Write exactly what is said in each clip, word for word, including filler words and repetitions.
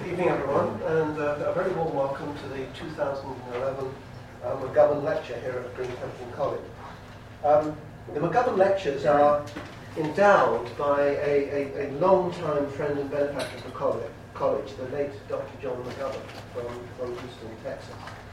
Good evening, everyone, and uh, a very warm welcome to the two thousand eleven uh, McGovern Lecture here at Green Templeton College. Um, the McGovern Lectures are endowed by a, a, a long-time friend and benefactor of the college, college, the late Doctor John McGovern from, from Houston, Texas.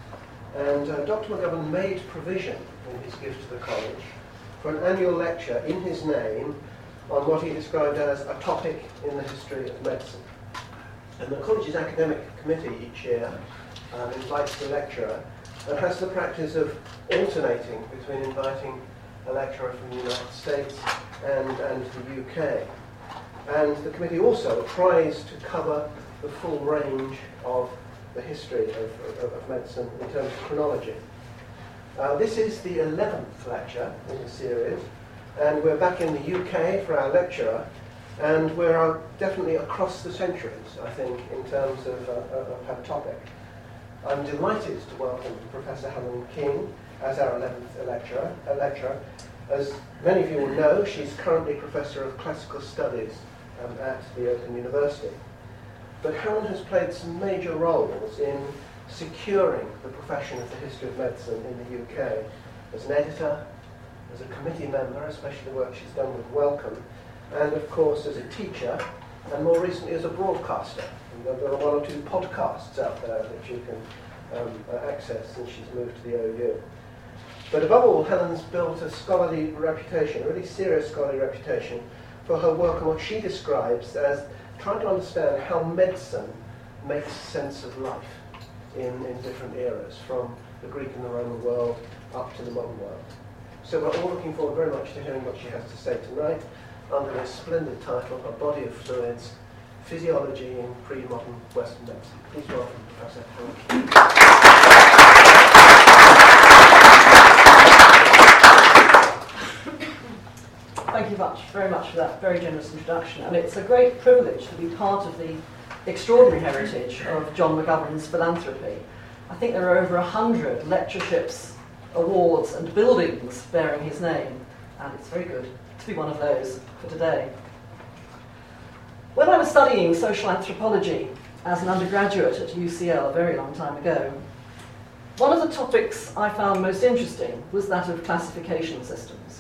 And uh, Doctor McGovern made provision in his gift to the college for an annual lecture in his name on what he described as a topic in the history of medicine. And the college's academic committee each year um, invites the lecturer and has the practice of alternating between inviting a lecturer from the United States and, and the U K. And the committee also tries to cover the full range of the history of, of, of medicine in terms of chronology. Uh, this is the eleventh lecture in the series, and we're back in the U K for our lecturer, and we're uh, definitely across the centuries, I think, in terms of, uh, of her topic. I'm delighted to welcome Professor Helen King as our eleventh lecturer. Uh, lecturer. As many of you will know, she's currently Professor of Classical Studies um, at the Open University. But Helen has played some major roles in securing the profession of the history of medicine in the U K, as an editor, as a committee member, especially the work she's done with Wellcome, and of course as a teacher, and more recently as a broadcaster. And there are one or two podcasts out there that you can um, access since she's moved to the O U. But above all, Helen's built a scholarly reputation, a really serious scholarly reputation, for her work on what she describes as trying to understand how medicine makes sense of life in, in different eras, from the Greek and the Roman world up to the modern world. So we're all looking forward very much to hearing what she has to say tonight under this splendid title, A Body of Fluids, Physiology in Pre-Modern Western Medicine. Please welcome Professor Helen King. Thank you much, very much for that very generous introduction. And it's a great privilege to be part of the extraordinary heritage of John McGovern's philanthropy. I think there are over a hundred lectureships, awards and buildings bearing his name, and it's very good to be one of those for today. When I was studying social anthropology as an undergraduate at U C L a very long time ago, one of the topics I found most interesting was that of classification systems.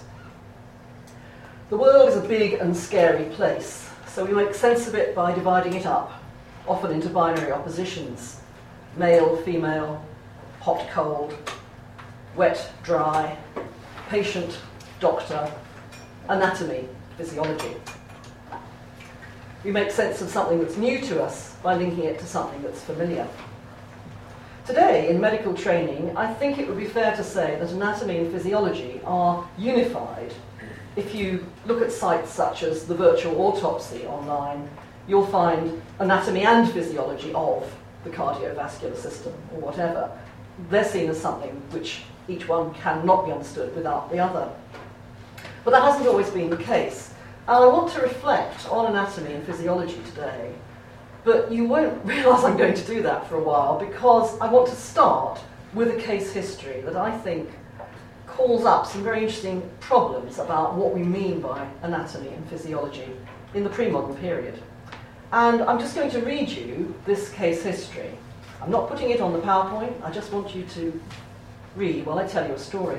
The world is a big and scary place, so we make sense of it by dividing it up, often into binary oppositions: male, female, hot, cold, wet, dry, patient, doctor, anatomy, physiology. We make sense of something that's new to us by linking it to something that's familiar. Today, in medical training, I think it would be fair to say that anatomy and physiology are unified. If you look at sites such as the virtual autopsy online, you'll find anatomy and physiology of the cardiovascular system or whatever. They're seen as something which each one cannot be understood without the other. But that hasn't always been the case. And I want to reflect on anatomy and physiology today, but you won't realise I'm going to do that for a while, because I want to start with a case history that I think calls up some very interesting problems about what we mean by anatomy and physiology in the pre-modern period. And I'm just going to read you this case history. I'm not putting it on the PowerPoint, I just want you to read while I tell you a story.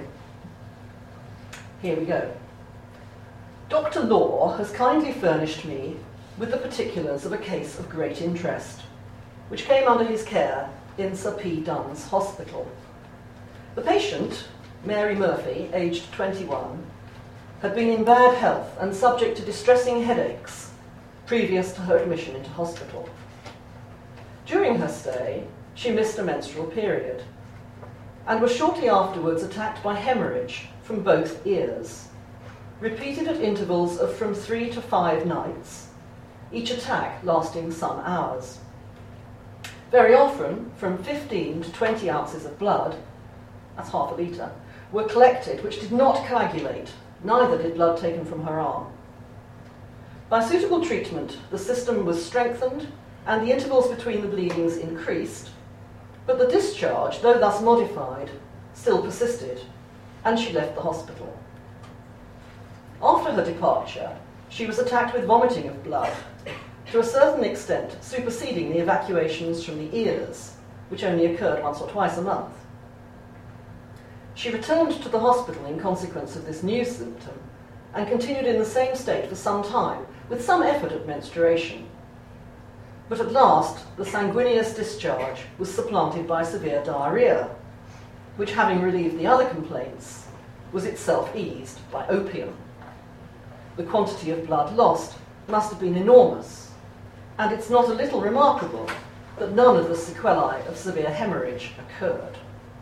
Here we go. Doctor Law has kindly furnished me with the particulars of a case of great interest, which came under his care in Sir P. Dunn's Hospital. The patient, Mary Murphy, aged twenty-one, had been in bad health and subject to distressing headaches previous to her admission into hospital. During her stay, she missed a menstrual period and was shortly afterwards attacked by hemorrhage from both ears, repeated at intervals of from three to five nights, each attack lasting some hours. Very often, from fifteen to twenty ounces of blood, that's half a litre, were collected which did not coagulate, neither did blood taken from her arm. By suitable treatment, the system was strengthened and the intervals between the bleedings increased, but the discharge, though thus modified, still persisted, and she left the hospital. After her departure, she was attacked with vomiting of blood, to a certain extent superseding the evacuations from the ears, which only occurred once or twice a month. She returned to the hospital in consequence of this new symptom and continued in the same state for some time, with some effort at menstruation. But at last, the sanguineous discharge was supplanted by severe diarrhoea, which, having relieved the other complaints, was itself eased by opium. The quantity of blood lost must have been enormous, and it's not a little remarkable that none of the sequelae of severe hemorrhage occurred.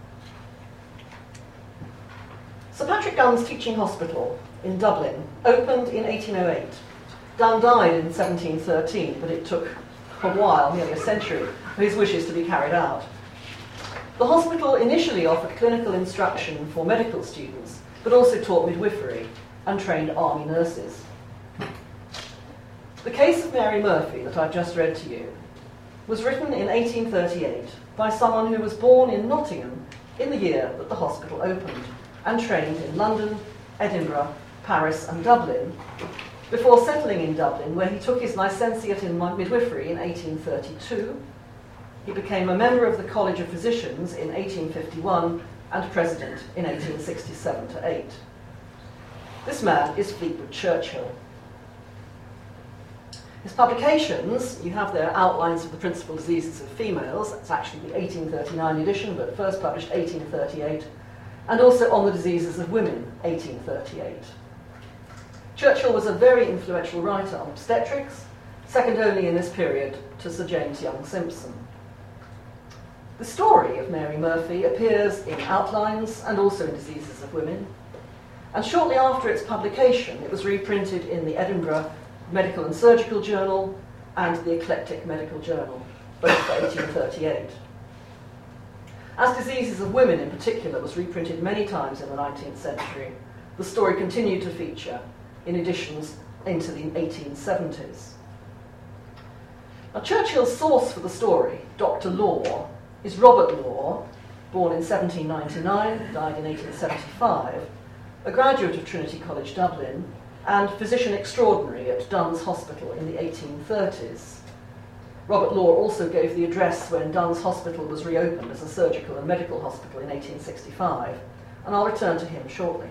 Sir Patrick Dun's Teaching Hospital in Dublin opened in eighteen oh eight. Dunn died in seventeen thirteen, but it took a while, nearly a century, for his wishes to be carried out. The hospital initially offered clinical instruction for medical students, but also taught midwifery and trained army nurses. The case of Mary Murphy that I've just read to you was written in eighteen thirty-eight by someone who was born in Nottingham in the year that the hospital opened and trained in London, Edinburgh, Paris and Dublin, before settling in Dublin, where he took his licentiate in midwifery in eighteen thirty-two. He became a member of the College of Physicians in eighteen fifty-one and president in eighteen sixty-seven to eight. This man is Fleetwood Churchill. His publications, you have there outlines of the principal diseases of females. That's actually the eighteen thirty-nine edition, but first published eighteen thirty-eight, and also on the diseases of women, eighteen thirty-eight. Churchill was a very influential writer on obstetrics, second only in this period to Sir James Young Simpson. The story of Mary Murphy appears in Outlines and also in Diseases of Women, and shortly after its publication it was reprinted in the Edinburgh Medical and Surgical Journal and the Eclectic Medical Journal, both for eighteen thirty-eight. As Diseases of Women in particular was reprinted many times in the nineteenth century, the story continued to feature in editions into the eighteen seventies. Now, Churchill's source for the story, Doctor Law, is Robert Law, born in seventeen ninety-nine, died in eighteen seventy-five, a graduate of Trinity College Dublin, and physician extraordinary at Dunn's Hospital in the eighteen thirties. Robert Law also gave the address when Dunn's Hospital was reopened as a surgical and medical hospital in eighteen sixty-five, and I'll return to him shortly.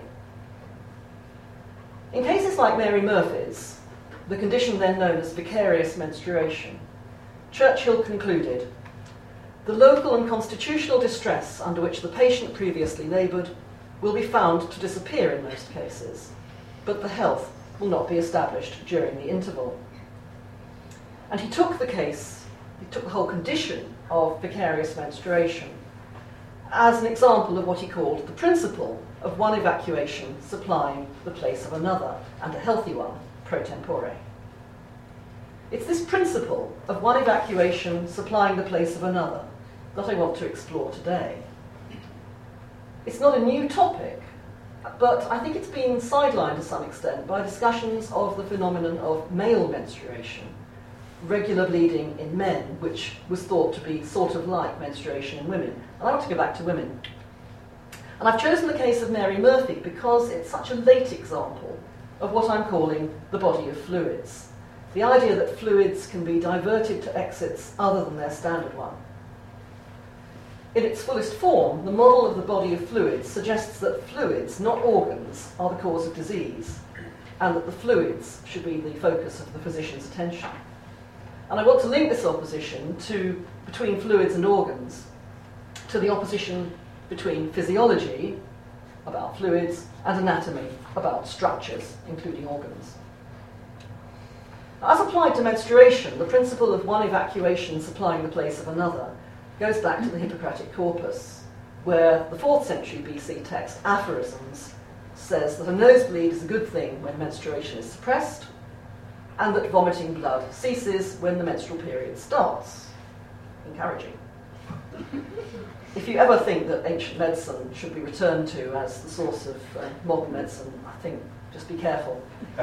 In cases like Mary Murphy's, the condition then known as vicarious menstruation, Churchill concluded, the local and constitutional distress under which the patient previously laboured will be found to disappear in most cases, but the health will not be established during the interval. And he took the case, he took the whole condition of vicarious menstruation as an example of what he called the principle of one evacuation supplying the place of another, and a healthy one, pro tempore. It's this principle of one evacuation supplying the place of another that I want to explore today. It's not a new topic, but I think it's been sidelined to some extent by discussions of the phenomenon of male menstruation, regular bleeding in men, which was thought to be sort of like menstruation in women. And I want to go back to women. And I've chosen the case of Mary Murphy because it's such a late example of what I'm calling the body of fluids. The idea that fluids can be diverted to exits other than their standard one. In its fullest form, the model of the body of fluids suggests that fluids, not organs, are the cause of disease, and that the fluids should be the focus of the physician's attention. And I want to link this opposition to, between fluids and organs, to the opposition between physiology, about fluids, and anatomy, about structures, including organs. As applied to menstruation, the principle of one evacuation supplying the place of another goes back to the Hippocratic Corpus, where the fourth century B C text, Aphorisms, says that a nosebleed is a good thing when menstruation is suppressed, and that vomiting blood ceases when the menstrual period starts. Encouraging. If you ever think that ancient medicine should be returned to as the source of uh, modern medicine, I think just be careful.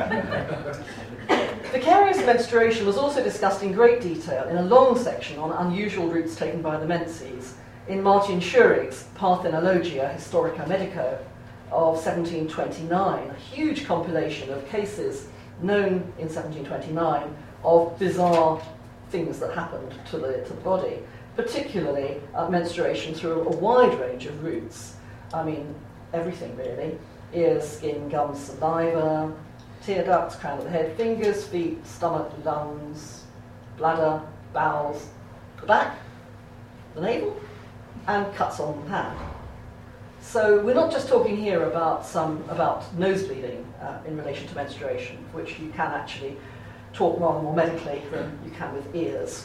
Vicarious menstruation was also discussed in great detail in a long section on unusual routes taken by the menses in Martin Schurig's Parthenologia Historica Medico of seventeen twenty-nine, a huge compilation of cases known in seventeen twenty-nine of bizarre things that happened to the, to the body, particularly uh, menstruation through a wide range of routes. I mean, everything really. Ears, skin, gums, saliva, tear ducts, crown of the head, fingers, feet, stomach, lungs, bladder, bowels, the back, the navel, and cuts on the hand. So we're not just talking here about some about nose bleeding uh, in relation to menstruation, which you can actually talk rather more medically than you can with ears.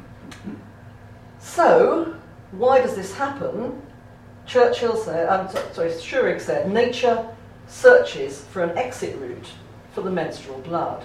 So, why does this happen? Churchill said, um, sorry, Schurig said, nature searches for an exit route for the menstrual blood.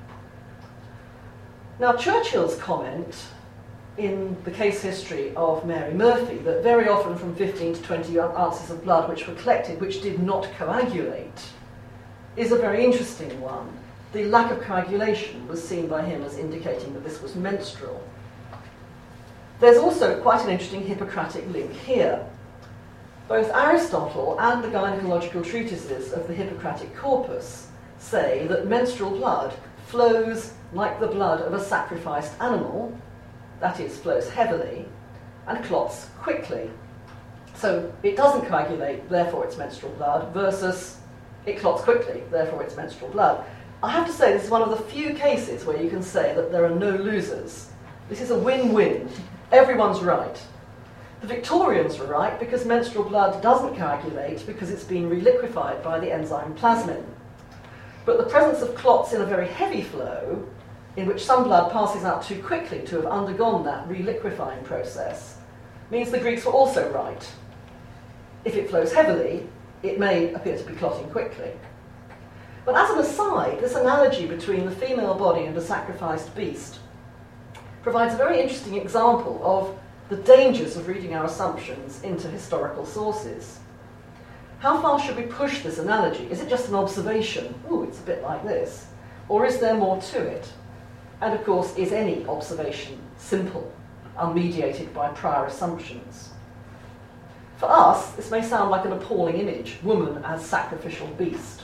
Now, Churchill's comment in the case history of Mary Murphy, that very often from fifteen to twenty ounces of blood which were collected, which did not coagulate, is a very interesting one. The lack of coagulation was seen by him as indicating that this was menstrual. There's also quite an interesting Hippocratic link here. Both Aristotle and the gynecological treatises of the Hippocratic corpus say that menstrual blood flows like the blood of a sacrificed animal, that is, flows heavily, and clots quickly. So it doesn't coagulate, therefore it's menstrual blood, versus it clots quickly, therefore it's menstrual blood. I have to say this is one of the few cases where you can say that there are no losers. This is a win-win. Everyone's right. The Victorians were right because menstrual blood doesn't coagulate because it's been reliquefied by the enzyme plasmin. But the presence of clots in a very heavy flow, in which some blood passes out too quickly to have undergone that reliquefying process, means the Greeks were also right. If it flows heavily, it may appear to be clotting quickly. But as an aside, this analogy between the female body and a sacrificed beast provides a very interesting example of the dangers of reading our assumptions into historical sources. How far should we push this analogy? Is it just an observation? Ooh, it's a bit like this. Or is there more to it? And of course, is any observation simple, unmediated by prior assumptions? For us, this may sound like an appalling image, woman as sacrificial beast.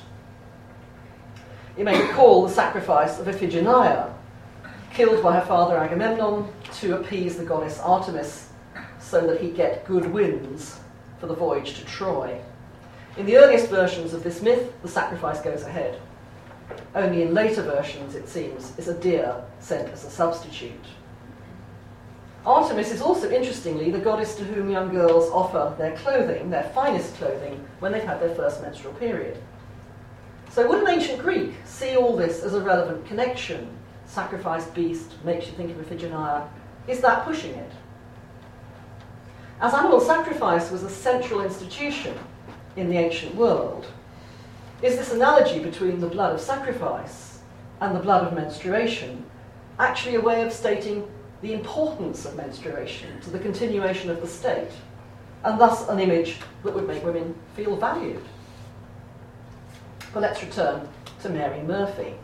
You may recall the sacrifice of Iphigenia, killed by her father Agamemnon to appease the goddess Artemis so that he'd get good winds for the voyage to Troy. In the earliest versions of this myth, the sacrifice goes ahead. Only in later versions, it seems, is a deer sent as a substitute. Artemis is also, interestingly, the goddess to whom young girls offer their clothing, their finest clothing, when they've had their first menstrual period. So would an ancient Greek see all this as a relevant connection? Sacrificed beast makes you think of Iphigenia. Is that pushing it? As animal sacrifice was a central institution in the ancient world, is this analogy between the blood of sacrifice and the blood of menstruation actually a way of stating the importance of menstruation to the continuation of the state, and thus an image that would make women feel valued? But let's return to Mary Murphy.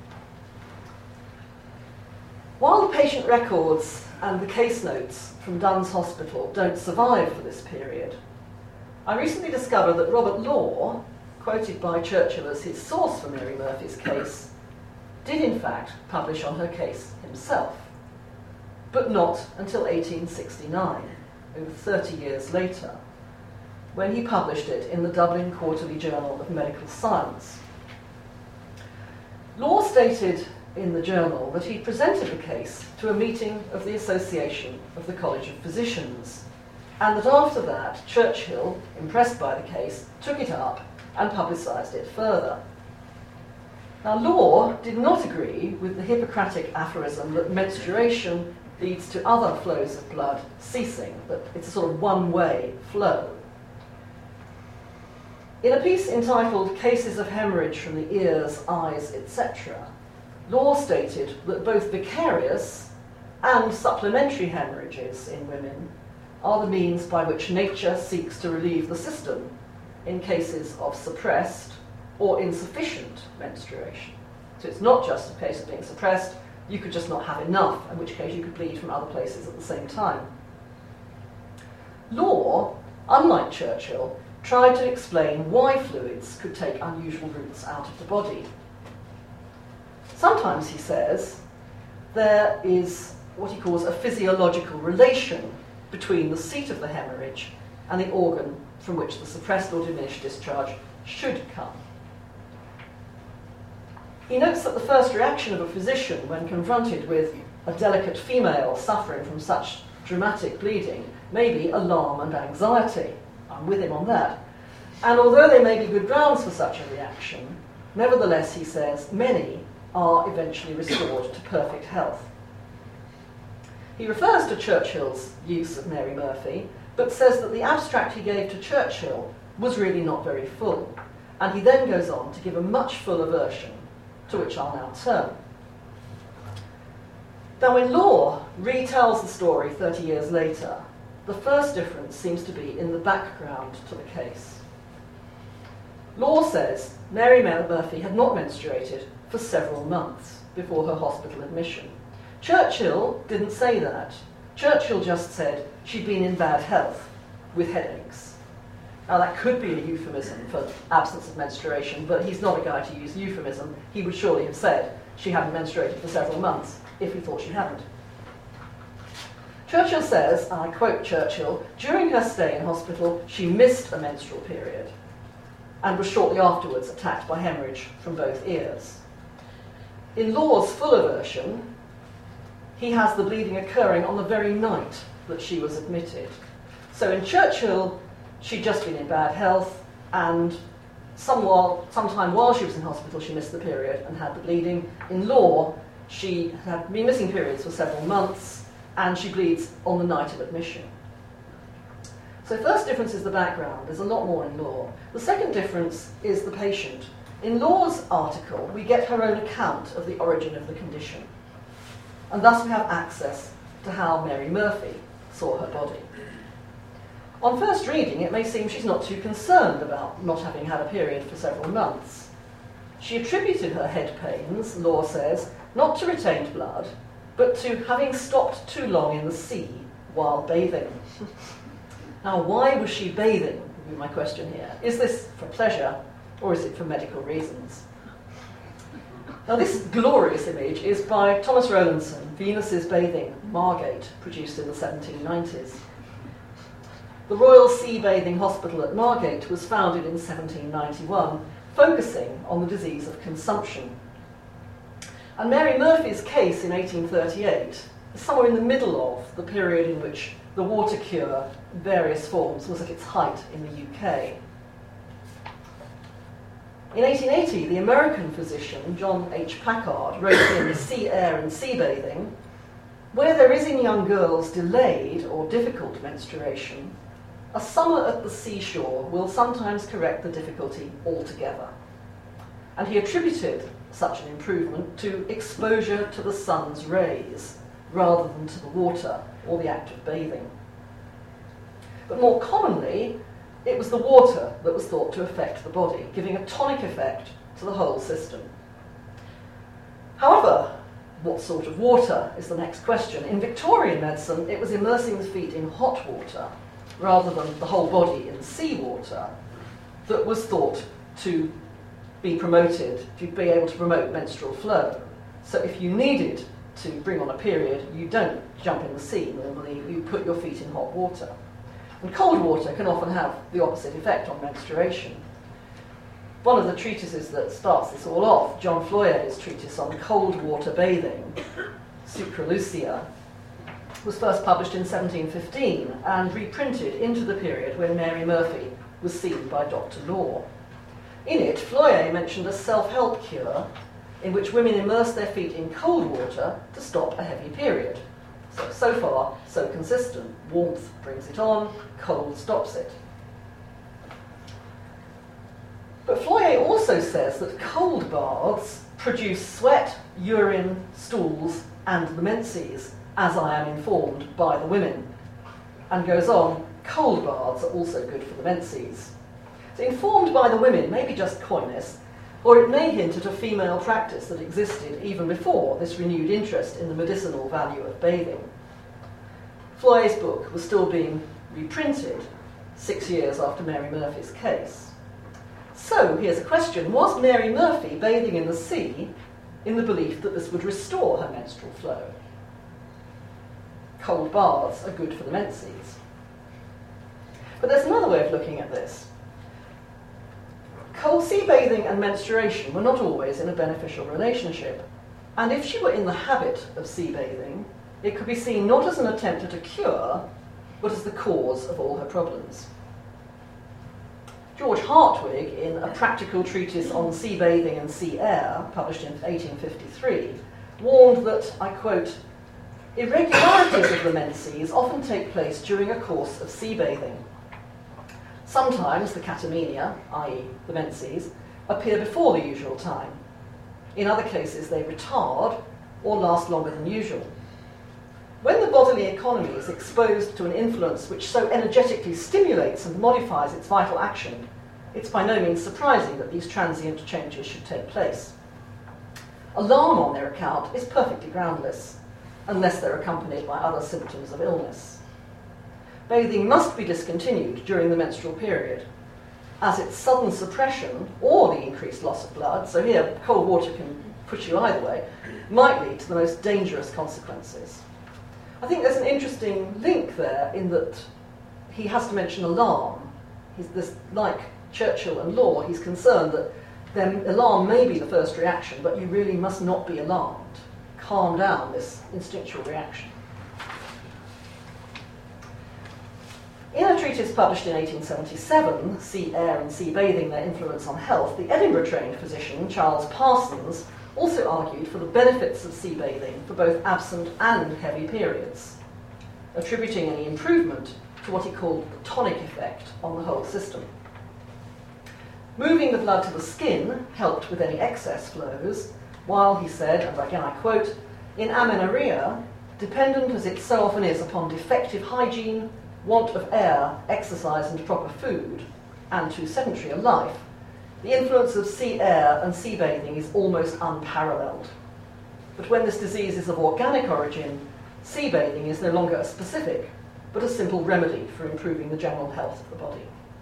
While the patient records and the case notes from Duns Hospital don't survive for this period, I recently discovered that Robert Law, quoted by Churchill as his source for Mary Murphy's case, did in fact publish on her case himself, but not until eighteen sixty-nine, over thirty years later, when he published it in the Dublin Quarterly Journal of Medical Science. Law stated in the journal that he presented the case to a meeting of the Association of the College of Physicians, and that after that, Churchill, impressed by the case, took it up and publicised it further. Now, Law did not agree with the Hippocratic aphorism that menstruation leads to other flows of blood ceasing, that it's a sort of one-way flow. In a piece entitled Cases of Hemorrhage from the Ears, Eyes, et cetera, Law stated that both vicarious and supplementary hemorrhages in women are the means by which nature seeks to relieve the system in cases of suppressed or insufficient menstruation. So it's not just a case of being suppressed, you could just not have enough, in which case you could bleed from other places at the same time. Law, unlike Churchill, tried to explain why fluids could take unusual routes out of the body. Sometimes, he says, there is what he calls a physiological relation between the seat of the hemorrhage and the organ from which the suppressed or diminished discharge should come. He notes that the first reaction of a physician when confronted with a delicate female suffering from such dramatic bleeding may be alarm and anxiety. I'm with him on that. And although there may be good grounds for such a reaction, nevertheless, he says, many are eventually restored to perfect health. He refers to Churchill's use of Mary Murphy, but says that the abstract he gave to Churchill was really not very full, and he then goes on to give a much fuller version, to which I'll now turn. Now, when Law retells the story thirty years later, the first difference seems to be in the background to the case. Law says Mary Murphy had not menstruated for several months before her hospital admission. Churchill didn't say that. Churchill just said she'd been in bad health with headaches. Now, that could be a euphemism for absence of menstruation, but he's not a guy to use euphemism. He would surely have said she hadn't menstruated for several months if he thought she hadn't. Churchill says, and I quote Churchill, during her stay in hospital, she missed a menstrual period and was shortly afterwards attacked by hemorrhage from both ears. In Law's fuller version, he has the bleeding occurring on the very night that she was admitted. So in Churchill, she'd just been in bad health, and some while, sometime while she was in hospital, she missed the period and had the bleeding. In Law, she had been missing periods for several months, and she bleeds on the night of admission. So first difference is the background. There's a lot more in Law. The second difference is the patient. In Law's article, we get her own account of the origin of the condition, and thus we have access to how Mary Murphy saw her body. On first reading, it may seem she's not too concerned about not having had a period for several months. She attributed her head pains, Law says, not to retained blood, but to having stopped too long in the sea while bathing. Now, why was she bathing, would be my question here. Is this for pleasure, or is it for medical reasons? Now, this glorious image is by Thomas Rowlandson, Venus's Bathing, Margate, produced in the seventeen nineties. The Royal Sea Bathing Hospital at Margate was founded in seventeen ninety-one, focusing on the disease of consumption. And Mary Murphy's case in eighteen thirty-eight is somewhere in the middle of the period in which the water cure, in various forms, was at its height in the U K. In eighteen eighty, the American physician, John H. Packard, wrote in Sea Air and Sea Bathing, where there is in young girls delayed or difficult menstruation, a summer at the seashore will sometimes correct the difficulty altogether. And he attributed such an improvement to exposure to the sun's rays, rather than to the water or the act of bathing. But more commonly, it was the water that was thought to affect the body, giving a tonic effect to the whole system. However, what sort of water is the next question. In Victorian medicine, it was immersing the feet in hot water, rather than the whole body in seawater, that was thought to be promoted, to be able to promote menstrual flow. So if you needed to bring on a period, you don't jump in the sea normally, you put your feet in hot water. And cold water can often have the opposite effect on menstruation. One of the treatises that starts this all off, John Floyer's treatise on cold water bathing, Sucralucia, was first published in seventeen fifteen and reprinted into the period when Mary Murphy was seen by Doctor Law. In it, Floyer mentioned a self-help cure in which women immerse their feet in cold water to stop a heavy period. So, so far, so consistent. Warmth brings it on, cold stops it. But Floyer also says that cold baths produce sweat, urine, stools, and the menses, as I am informed by the women. And goes on, cold baths are also good for the menses. So informed by the women may be just coyness, or it may hint at a female practice that existed even before this renewed interest in the medicinal value of bathing. Floyer's book was still being reprinted six years after Mary Murphy's case. So here's a question. Was Mary Murphy bathing in the sea in the belief that this would restore her menstrual flow. Cold baths are good for the menses. But there's another way of looking at this. Cold sea bathing and menstruation were not always in a beneficial relationship, and if she were in the habit of sea bathing, it could be seen not as an attempt at a cure, but as the cause of all her problems. George Hartwig, in A Practical Treatise on Sea Bathing and Sea Air, published in eighteen fifty-three, warned that, I quote, "Irregularities of the menses often take place during a course of sea bathing. Sometimes the catamenia, that is the menses, appear before the usual time. In other cases they retard or last longer than usual. When the bodily economy is exposed to an influence which so energetically stimulates and modifies its vital action, it's by no means surprising that these transient changes should take place. Alarm on their account is perfectly groundless, unless they're accompanied by other symptoms of illness. Bathing must be discontinued during the menstrual period, as its sudden suppression or the increased loss of blood, so here cold water can push you either way, might lead to the most dangerous consequences." I think there's an interesting link there in that he has to mention alarm. He's this, like Churchill and Law, he's concerned that then alarm may be the first reaction, but you really must not be alarmed. Calm down this instinctual reaction. In a treatise published in eighteen seventy-seven, Sea Air and Sea Bathing, Their Influence on Health, the Edinburgh-trained physician Charles Parsons also argued for the benefits of sea bathing for both absent and heavy periods, attributing any improvement to what he called the tonic effect on the whole system. Moving the blood to the skin helped with any excess flows, while, he said, and again I quote, "in amenorrhea, dependent as it so often is upon defective hygiene, want of air, exercise and proper food, and too sedentary a life, the influence of sea air and sea bathing is almost unparalleled. But when this disease is of organic origin, sea bathing is no longer a specific, but a simple remedy for improving the general health of the body."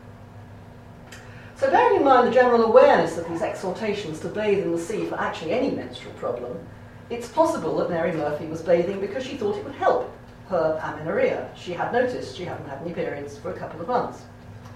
So bearing in mind the general awareness of these exhortations to bathe in the sea for actually any menstrual problem, it's possible that Mary Murphy was bathing because she thought it would help her amenorrhea. She had noticed she hadn't had any periods for a couple of months.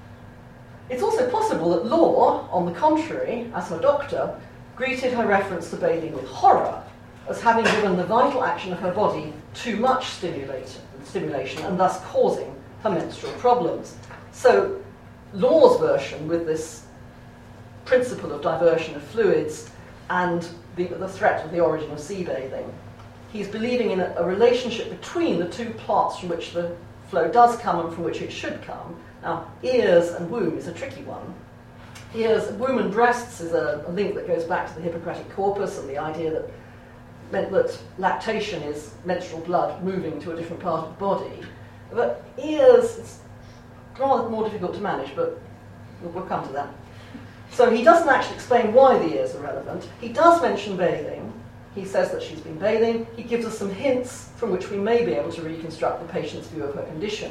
It's also possible that Law, on the contrary, as her doctor, greeted her reference to bathing with horror, as having given the vital action of her body too much stimulation and thus causing her menstrual problems. So Law's version, with this principle of diversion of fluids and the, the threat of the origin of sea bathing, he's believing in a, a relationship between the two plots from which the flow does come and from which it should come. Now, ears and womb is a tricky one. Ears, womb and breasts is a, a link that goes back to the Hippocratic corpus and the idea that meant that lactation is menstrual blood moving to a different part of the body. But ears, it's rather more difficult to manage, but we'll, we'll come to that. So he doesn't actually explain why the ears are relevant. He does mention bathing. He says that she's been bathing. He gives us some hints from which we may be able to reconstruct the patient's view of her condition.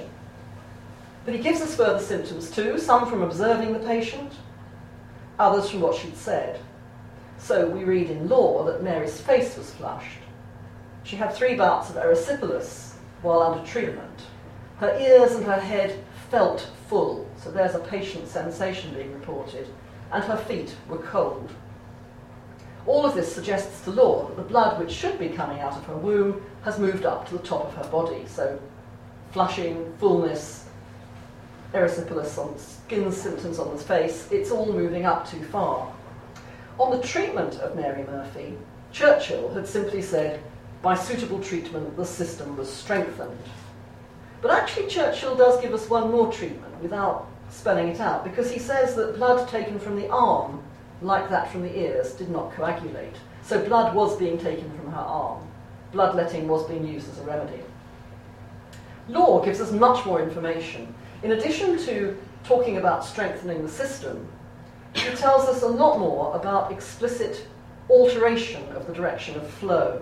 But he gives us further symptoms too, some from observing the patient, others from what she'd said. So we read in Law that Mary's face was flushed. She had three bouts of erysipelas while under treatment. Her ears and her head felt full, so there's a patient sensation being reported, and her feet were cold. All of this suggests to Law that the blood which should be coming out of her womb has moved up to the top of her body, so flushing, fullness, erysipelas on skin symptoms on the face, it's all moving up too far. On the treatment of Mary Murphy, Churchill had simply said, by suitable treatment the system was strengthened. But actually Churchill does give us one more treatment without spelling it out, because he says that blood taken from the arm, like that from the ears, did not coagulate. So blood was being taken from her arm. Bloodletting was being used as a remedy. Law gives us much more information. In addition to talking about strengthening the system, he tells us a lot more about explicit alteration of the direction of flow.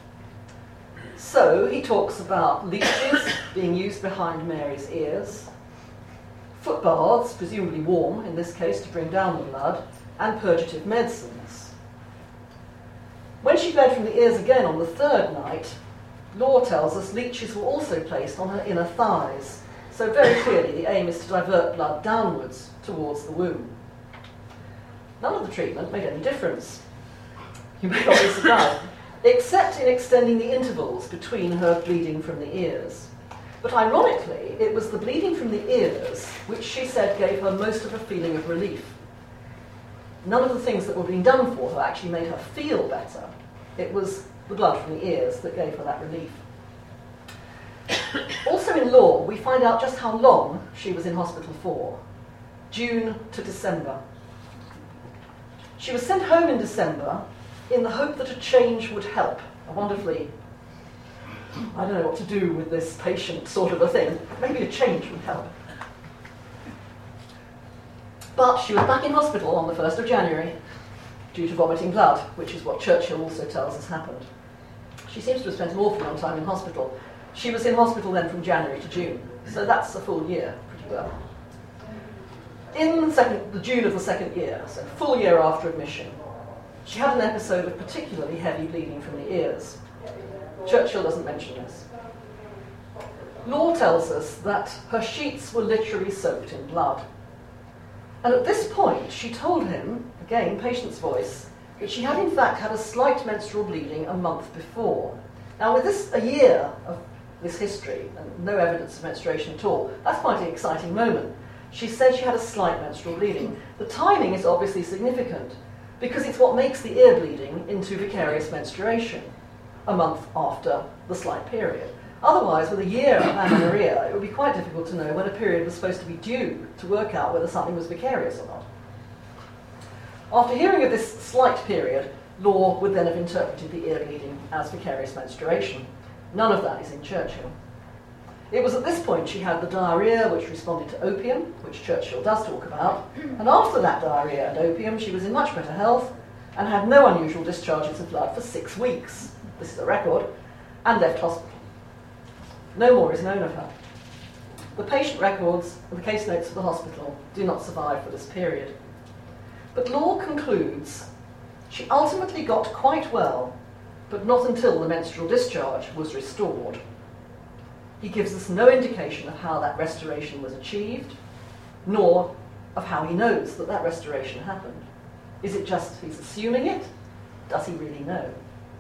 So he talks about leeches being used behind Mary's ears, foot baths, presumably warm in this case to bring down the blood, and purgative medicines. When she bled from the ears again on the third night, Law tells us leeches were also placed on her inner thighs. So very clearly the aim is to divert blood downwards towards the womb. None of the treatment made any difference. You may not be surprised, except in extending the intervals between her bleeding from the ears. But ironically, it was the bleeding from the ears which she said gave her most of a feeling of relief. None of the things that were being done for her actually made her feel better. It was the blood from the ears that gave her that relief. Also in Law, we find out just how long she was in hospital for. June to December. She was sent home in December in the hope that a change would help. A wonderfully, I don't know what to do with this patient sort of a thing. Maybe a change would help. But she was back in hospital on the first of January due to vomiting blood, which is what Churchill also tells us happened. She seems to have spent an awful long time in hospital. She was in hospital then from January to June, so that's a full year, pretty well. In the, second, the June of the second year, so full year after admission, she had an episode of particularly heavy bleeding from the ears. Churchill doesn't mention this. Law tells us that her sheets were literally soaked in blood. And at this point, she told him, again, patient's voice, that she had in fact had a slight menstrual bleeding a month before. Now, with this a year of this history and no evidence of menstruation at all, that's quite an exciting moment. She said she had a slight menstrual bleeding. The timing is obviously significant because it's what makes the ear bleeding into vicarious menstruation a month after the slight period. Otherwise, with a year of amenorrhea, it would be quite difficult to know when a period was supposed to be due to work out whether something was vicarious or not. After hearing of this slight period, Law would then have interpreted the ear bleeding as vicarious menstruation. None of that is in Churchill. It was at this point she had the diarrhoea, which responded to opium, which Churchill does talk about, and after that diarrhoea and opium, she was in much better health and had no unusual discharges of blood for six weeks. This is a record, and left hospital. No more is known of her. The patient records and the case notes of the hospital do not survive for this period. But Law concludes she ultimately got quite well, but not until the menstrual discharge was restored. He gives us no indication of how that restoration was achieved, nor of how he knows that that restoration happened. Is it just he's assuming it? Does he really know?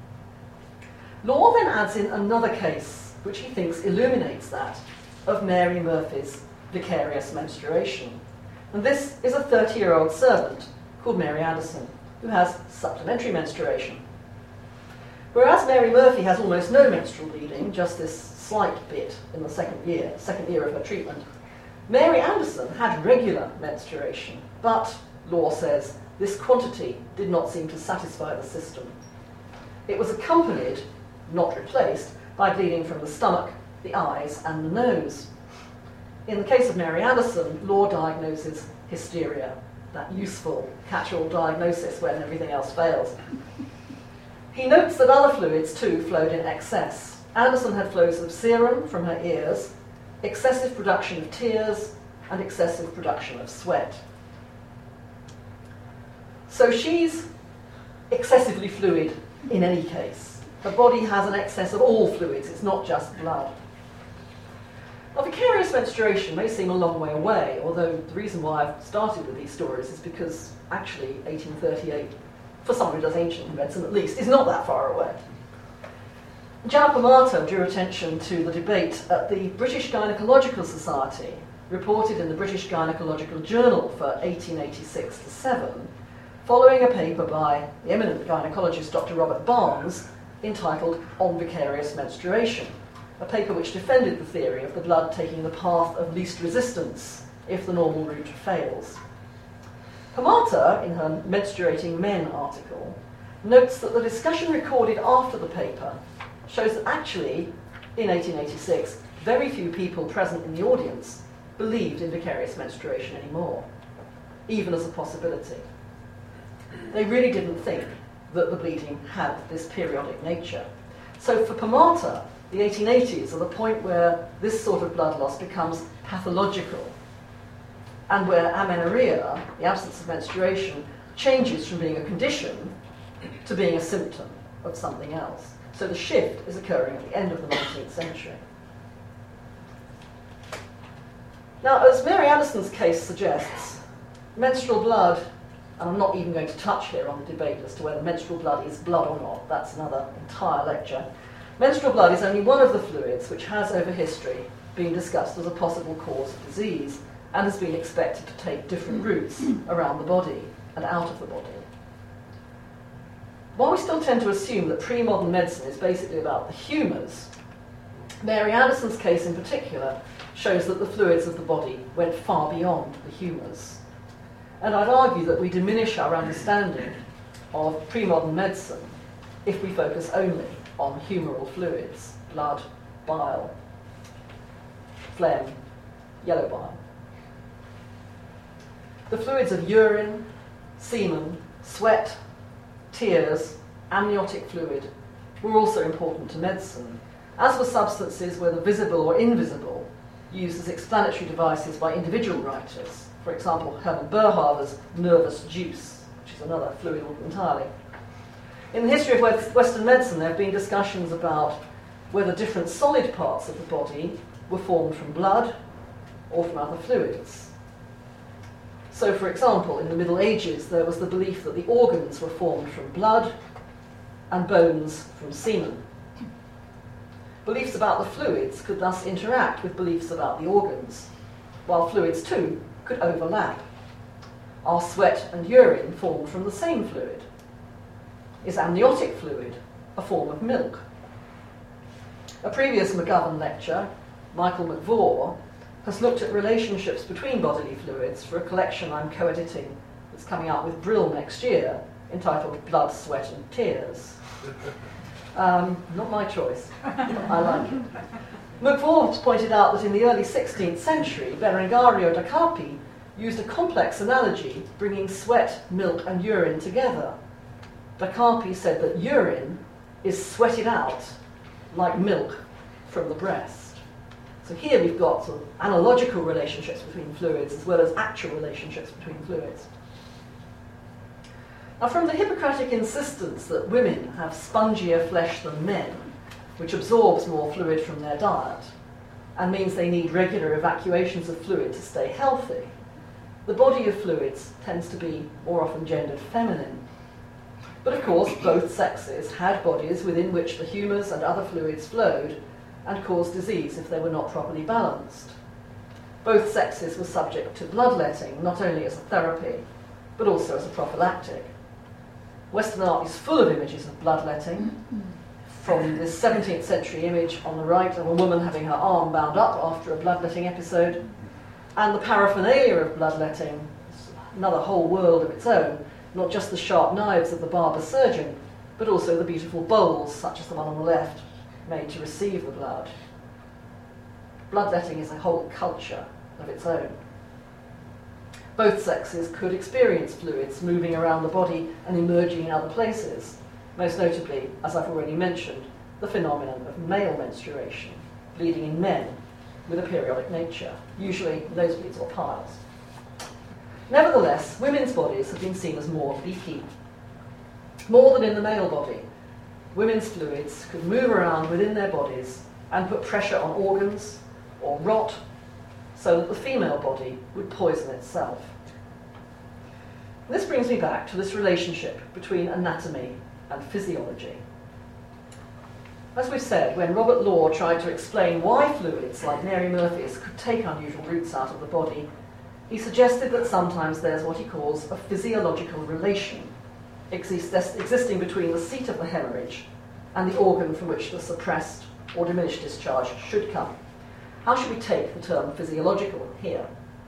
Law then adds in another case which he thinks illuminates that, of Mary Murphy's vicarious menstruation. And this is a thirty-year-old servant called Mary Anderson, who has supplementary menstruation. Whereas Mary Murphy has almost no menstrual bleeding, just this slight bit in the second year, second year of her treatment, Mary Anderson had regular menstruation, but, Law says, this quantity did not seem to satisfy the system. It was accompanied, not replaced, by bleeding from the stomach, the eyes, and the nose. In the case of Mary Anderson, Law diagnoses hysteria, that useful catch-all diagnosis when everything else fails. He notes that other fluids too flowed in excess. Anderson had flows of serum from her ears, excessive production of tears, and excessive production of sweat. So she's excessively fluid in any case. Her body has an excess of all fluids, it's not just blood. Now, vicarious menstruation may seem a long way away, although the reason why I've started with these stories is because actually eighteen thirty-eight, for someone who does ancient medicine at least, is not that far away. Jana Pomata drew attention to the debate at the British Gynecological Society, reported in the British Gynecological Journal for eighteen eighty-six to seven, following a paper by the eminent gynecologist Doctor Robert Barnes, entitled On Vicarious Menstruation, a paper which defended the theory of the blood taking the path of least resistance if the normal route fails. Pomata, in her Menstruating Men article, notes that the discussion recorded after the paper shows that actually, in eighteen eighty-six, very few people present in the audience believed in vicarious menstruation anymore, even as a possibility. They really didn't think that the bleeding had this periodic nature. So for Pomata, the eighteen eighties are the point where this sort of blood loss becomes pathological, and where amenorrhea, the absence of menstruation, changes from being a condition to being a symptom of something else. So the shift is occurring at the end of the nineteenth century. Now, as Mary Addison's case suggests, menstrual blood, and I'm not even going to touch here on the debate as to whether menstrual blood is blood or not, that's another entire lecture. Menstrual blood is only one of the fluids which has over history been discussed as a possible cause of disease and has been expected to take different routes around the body and out of the body. While we still tend to assume that pre-modern medicine is basically about the humours, Mary Addison's case in particular shows that the fluids of the body went far beyond the humours. And I'd argue that we diminish our understanding of pre-modern medicine if we focus only on humoral fluids, blood, bile, phlegm, yellow bile. The fluids of urine, semen, sweat, tears, amniotic fluid were also important to medicine, as were substances, whether visible or invisible, used as explanatory devices by individual writers. For example, Hermann Boerhaave's nervous juice, which is another fluid entirely. In the history of Western medicine, there have been discussions about whether different solid parts of the body were formed from blood or from other fluids. So, for example, in the Middle Ages, there was the belief that the organs were formed from blood and bones from semen. Beliefs about the fluids could thus interact with beliefs about the organs, while fluids too could overlap. Are sweat and urine formed from the same fluid? Is amniotic fluid a form of milk? A previous McGovern lecture, Michael McVaugh, has looked at relationships between bodily fluids for a collection I'm co-editing that's coming out with Brill next year, entitled Blood, Sweat and Tears. Um, not my choice, but I like it. McVaugh pointed out that in the early sixteenth century, Berengario da Carpi used a complex analogy bringing sweat, milk and urine together. Da Carpi said that urine is sweated out like milk from the breast. So here we've got sort of analogical relationships between fluids as well as actual relationships between fluids. Now, from the Hippocratic insistence that women have spongier flesh than men, which absorbs more fluid from their diet, and means they need regular evacuations of fluid to stay healthy, the body of fluids tends to be more often gendered feminine. But of course, both sexes had bodies within which the humours and other fluids flowed and caused disease if they were not properly balanced. Both sexes were subject to bloodletting, not only as a therapy, but also as a prophylactic. Western art is full of images of bloodletting, from this seventeenth century image on the right of a woman having her arm bound up after a bloodletting episode, and the paraphernalia of bloodletting, another whole world of its own, not just the sharp knives of the barber surgeon, but also the beautiful bowls, such as the one on the left, made to receive the blood. Bloodletting is a whole culture of its own. Both sexes could experience fluids moving around the body and emerging in other places, most notably, as I've already mentioned, the phenomenon of male menstruation, bleeding in men with a periodic nature, usually nosebleeds or piles. Nevertheless, women's bodies have been seen as more leaky. More than in the male body, women's fluids could move around within their bodies and put pressure on organs or rot, so that the female body would poison itself. This brings me back to this relationship between anatomy and physiology. As we've said, when Robert Law tried to explain why fluids like Mary Murphy's could take unusual routes out of the body, he suggested that sometimes there's what he calls a physiological relation exist existing between the seat of the hemorrhage and the organ from which the suppressed or diminished discharge should come. How should we take the term physiological here?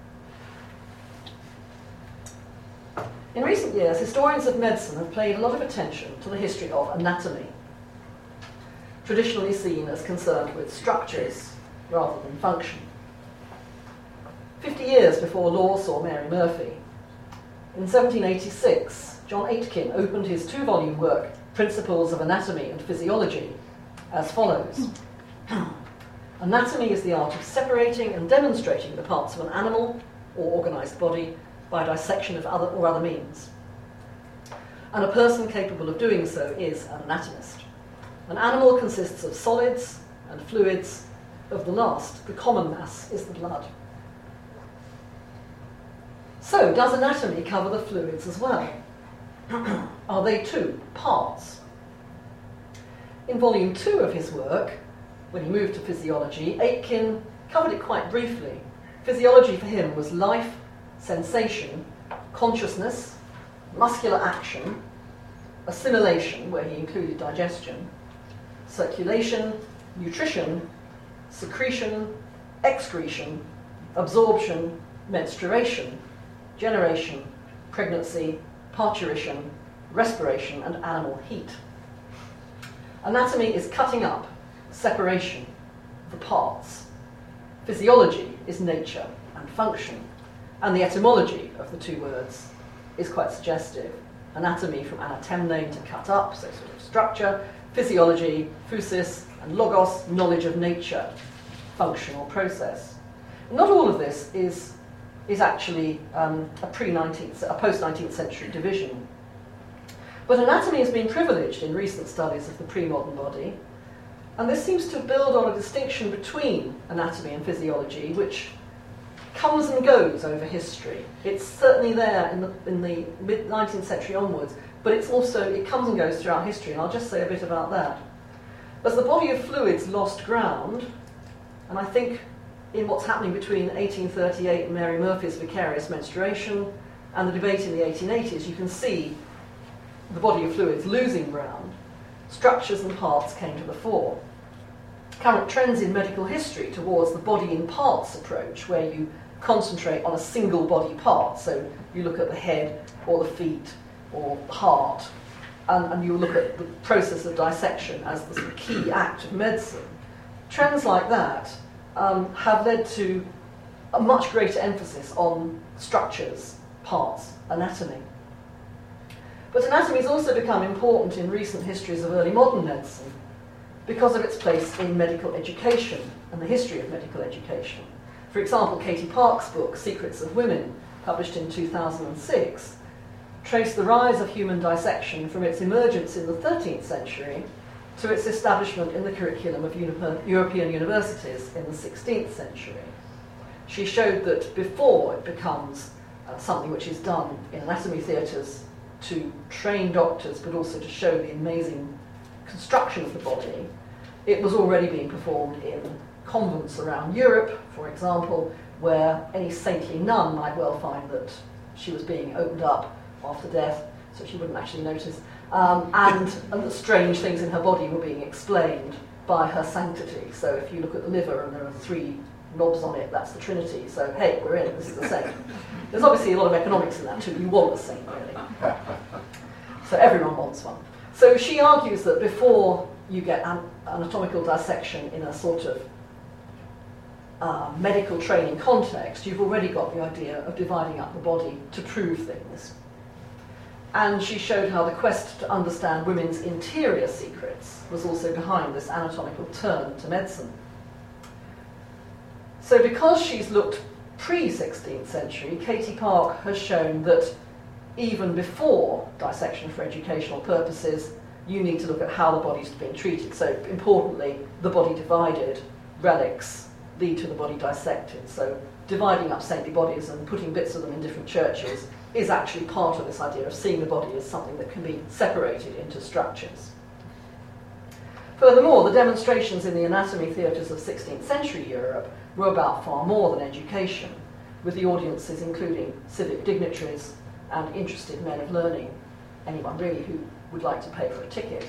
In recent years, historians of medicine have paid a lot of attention to the history of anatomy, traditionally seen as concerned with structures rather than function. Fifty years before Law saw Mary Murphy, in seventeen eighty-six, John Aitken opened his two-volume work, Principles of Anatomy and Physiology, as follows. Anatomy is the art of separating and demonstrating the parts of an animal or organised body by dissection of other or other means. and a person capable of doing so is an anatomist. An animal consists of solids and fluids. Of the last, the common mass is the blood. So, does anatomy cover the fluids as well? Are they too parts? In volume two of his work, when he moved to physiology, Aitken covered it quite briefly. Physiology for him was life, sensation, consciousness, muscular action, assimilation, where he included digestion, circulation, nutrition, secretion, excretion, absorption, menstruation, generation, pregnancy, parturition, respiration, and animal heat. Anatomy is cutting up, separation, the parts. Physiology is nature and function, and the etymology of the two words is quite suggestive. Anatomy from anatemne, to cut up, so sort of structure, physiology, physis, and logos, knowledge of nature, functional process. Not all of this is, is actually um, a pre-nineteenth, a post-nineteenth century division. But anatomy has been privileged in recent studies of the pre-modern body, and this seems to build on a distinction between anatomy and physiology, which comes and goes over history. It's certainly there in the, in the mid-nineteenth century onwards, but it's also, it comes and goes throughout history, and I'll just say a bit about that. As the body of fluids lost ground, and I think in what's happening between eighteen thirty-eight and Mary Murphy's vicarious menstruation and the debate in the eighteen eighties, you can see the body of fluids losing ground. Structures and parts came to the fore. Current trends in medical history towards the body in parts approach, where you concentrate on a single body part, so you look at the head or the feet or the heart, and, and you look at the process of dissection as the sort of key act of medicine. Trends like that um, have led to a much greater emphasis on structures, parts, anatomy. But anatomy has also become important in recent histories of early modern medicine because of its place in medical education and the history of medical education. For example, Katie Park's book, Secrets of Women, published in two thousand six, traced the rise of human dissection from its emergence in the thirteenth century to its establishment in the curriculum of uni- European universities in the sixteenth century. She showed that before it becomes uh, something which is done in anatomy theatres to train doctors, but also to show the amazing construction of the body, it was already being performed in convents around Europe, for example, where any saintly nun might well find that she was being opened up after death, so she wouldn't actually notice, um, and, and the strange things in her body were being explained by her sanctity. So if you look at the liver and there are three knobs on it, that's the Trinity, so hey, we're in, this is the saint. There's obviously a lot of economics in that too, you want a saint really. So everyone wants one. So she argues that before you get an anatomical dissection in a sort of uh, medical training context, you've already got the idea of dividing up the body to prove things. And she showed how the quest to understand women's interior secrets was also behind this anatomical turn to medicine. So because she's looked pre-sixteenth century, Katie Park has shown that even before dissection for educational purposes, you need to look at how the body's being treated. So importantly, the body divided, relics lead to the body dissected. So dividing up saintly bodies and putting bits of them in different churches is actually part of this idea of seeing the body as something that can be separated into structures. Furthermore, the demonstrations in the anatomy theatres of sixteenth century Europe were about far more than education, with the audiences including civic dignitaries and interested men of learning, anyone really who would like to pay for a ticket.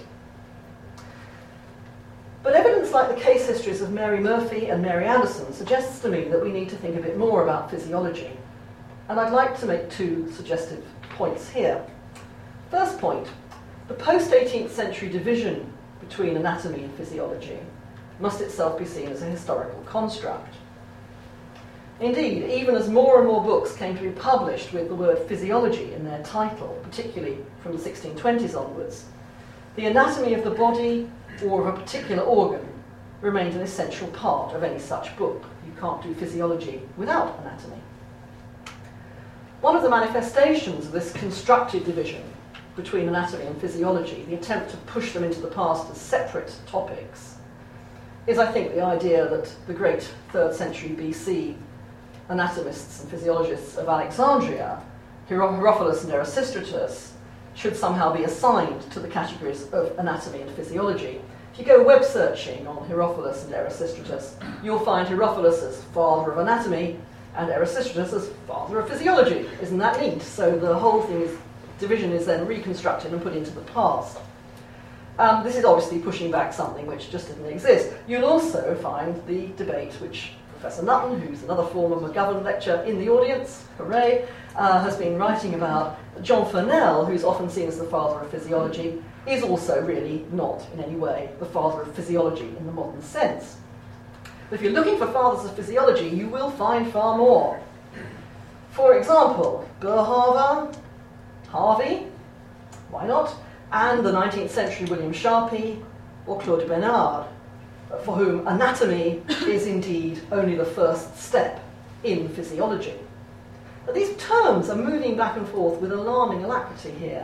But evidence like the case histories of Mary Murphy and Mary Anderson suggests to me that we need to think a bit more about physiology. And I'd like to make two suggestive points here. First point, the post-eighteenth century division between anatomy and physiology must itself be seen as a historical construct. Indeed, even as more and more books came to be published with the word physiology in their title, particularly from the sixteen twenties onwards, the anatomy of the body or of a particular organ remained an essential part of any such book. You can't do physiology without anatomy. One of the manifestations of this constructed division between anatomy and physiology, the attempt to push them into the past as separate topics, is, I think, the idea that the great third century B C anatomists and physiologists of Alexandria, Hiero- Herophilus and Erasistratus, should somehow be assigned to the categories of anatomy and physiology. If you go web searching on Herophilus and Erasistratus, you'll find Herophilus as father of anatomy and Erasistratus as father of physiology. Isn't that neat? So the whole thing is, division is then reconstructed and put into the past. Um, this is obviously pushing back something which just didn't exist. You'll also find the debate which Professor Nutton, who's another former McGovern lecturer in the audience, hooray, uh, has been writing about. John Furnell, who's often seen as the father of physiology, is also really not in any way the father of physiology in the modern sense. But if you're looking for fathers of physiology, you will find far more. For example, Boerhaave, Harvey, why not, and the nineteenth century William Sharpey or Claude Bernard, for whom anatomy is indeed only the first step in physiology. But these terms are moving back and forth with alarming alacrity here.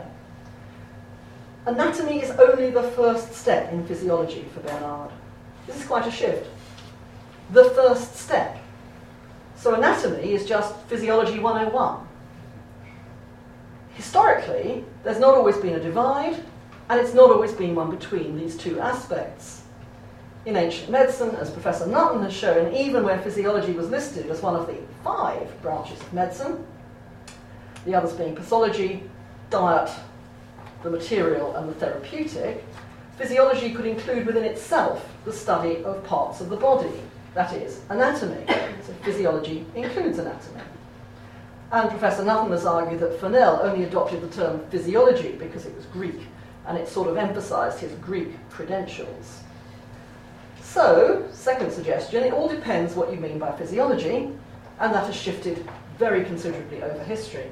Anatomy is only the first step in physiology for Bernard. This is quite a shift. The first step. So anatomy is just physiology one oh one. Historically, there's not always been a divide, and it's not always been one between these two aspects. In ancient medicine, as Professor Nutton has shown, even where physiology was listed as one of the five branches of medicine, the others being pathology, diet, the material, and the therapeutic, physiology could include within itself the study of parts of the body, that is, anatomy. So physiology includes anatomy. And Professor Nutton has argued that Furnell only adopted the term physiology because it was Greek, and it sort of emphasised his Greek credentials. So, second suggestion, it all depends what you mean by physiology, and that has shifted very considerably over history.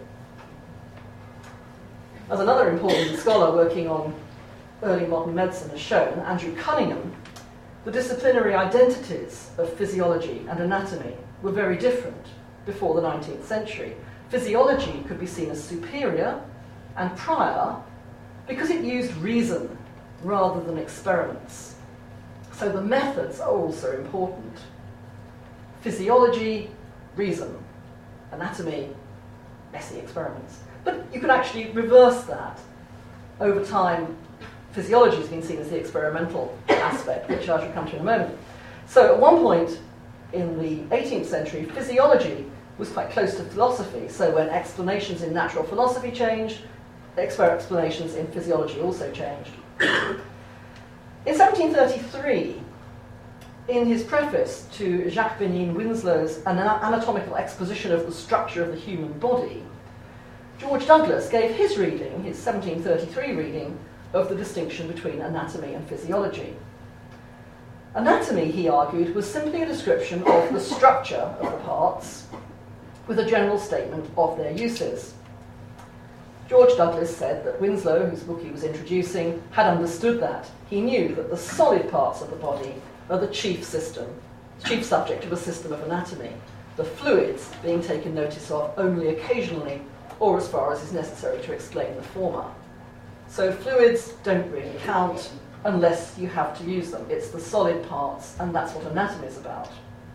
As another important scholar working on early modern medicine has shown, Andrew Cunningham, the disciplinary identities of physiology and anatomy were very different before the nineteenth century. Physiology could be seen as superior and prior because it used reason rather than experiments. So the methods are also important. Physiology, reason. Anatomy, messy experiments. But you can actually reverse that. Over time, physiology has been seen as the experimental aspect, which I shall come to in a moment. So at one point in the eighteenth century, physiology was quite close to philosophy. So when explanations in natural philosophy changed, explanations in physiology also changed. In seventeen thirty-three, in his preface to Jacques Benin Winslow's Anatomical Exposition of the Structure of the Human Body, George Douglas gave his reading, his seventeen thirty-three reading, of the distinction between anatomy and physiology. Anatomy, he argued, was simply a description of the structure of the parts with a general statement of their uses. George Douglas said that Winslow, whose book he was introducing, had understood that. He knew that the solid parts of the body are the chief system, chief subject of a system of anatomy, the fluids being taken notice of only occasionally or as far as is necessary to explain the former. So fluids don't really count unless you have to use them. It's the solid parts, and that's what anatomy is about.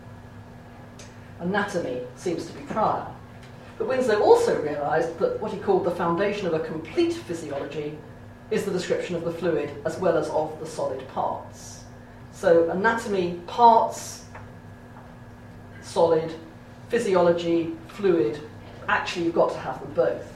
Anatomy seems to be prior. But Winslow also realised that what he called the foundation of a complete physiology is the description of the fluid as well as of the solid parts. So anatomy, parts, solid, physiology, fluid, actually you've got to have them both.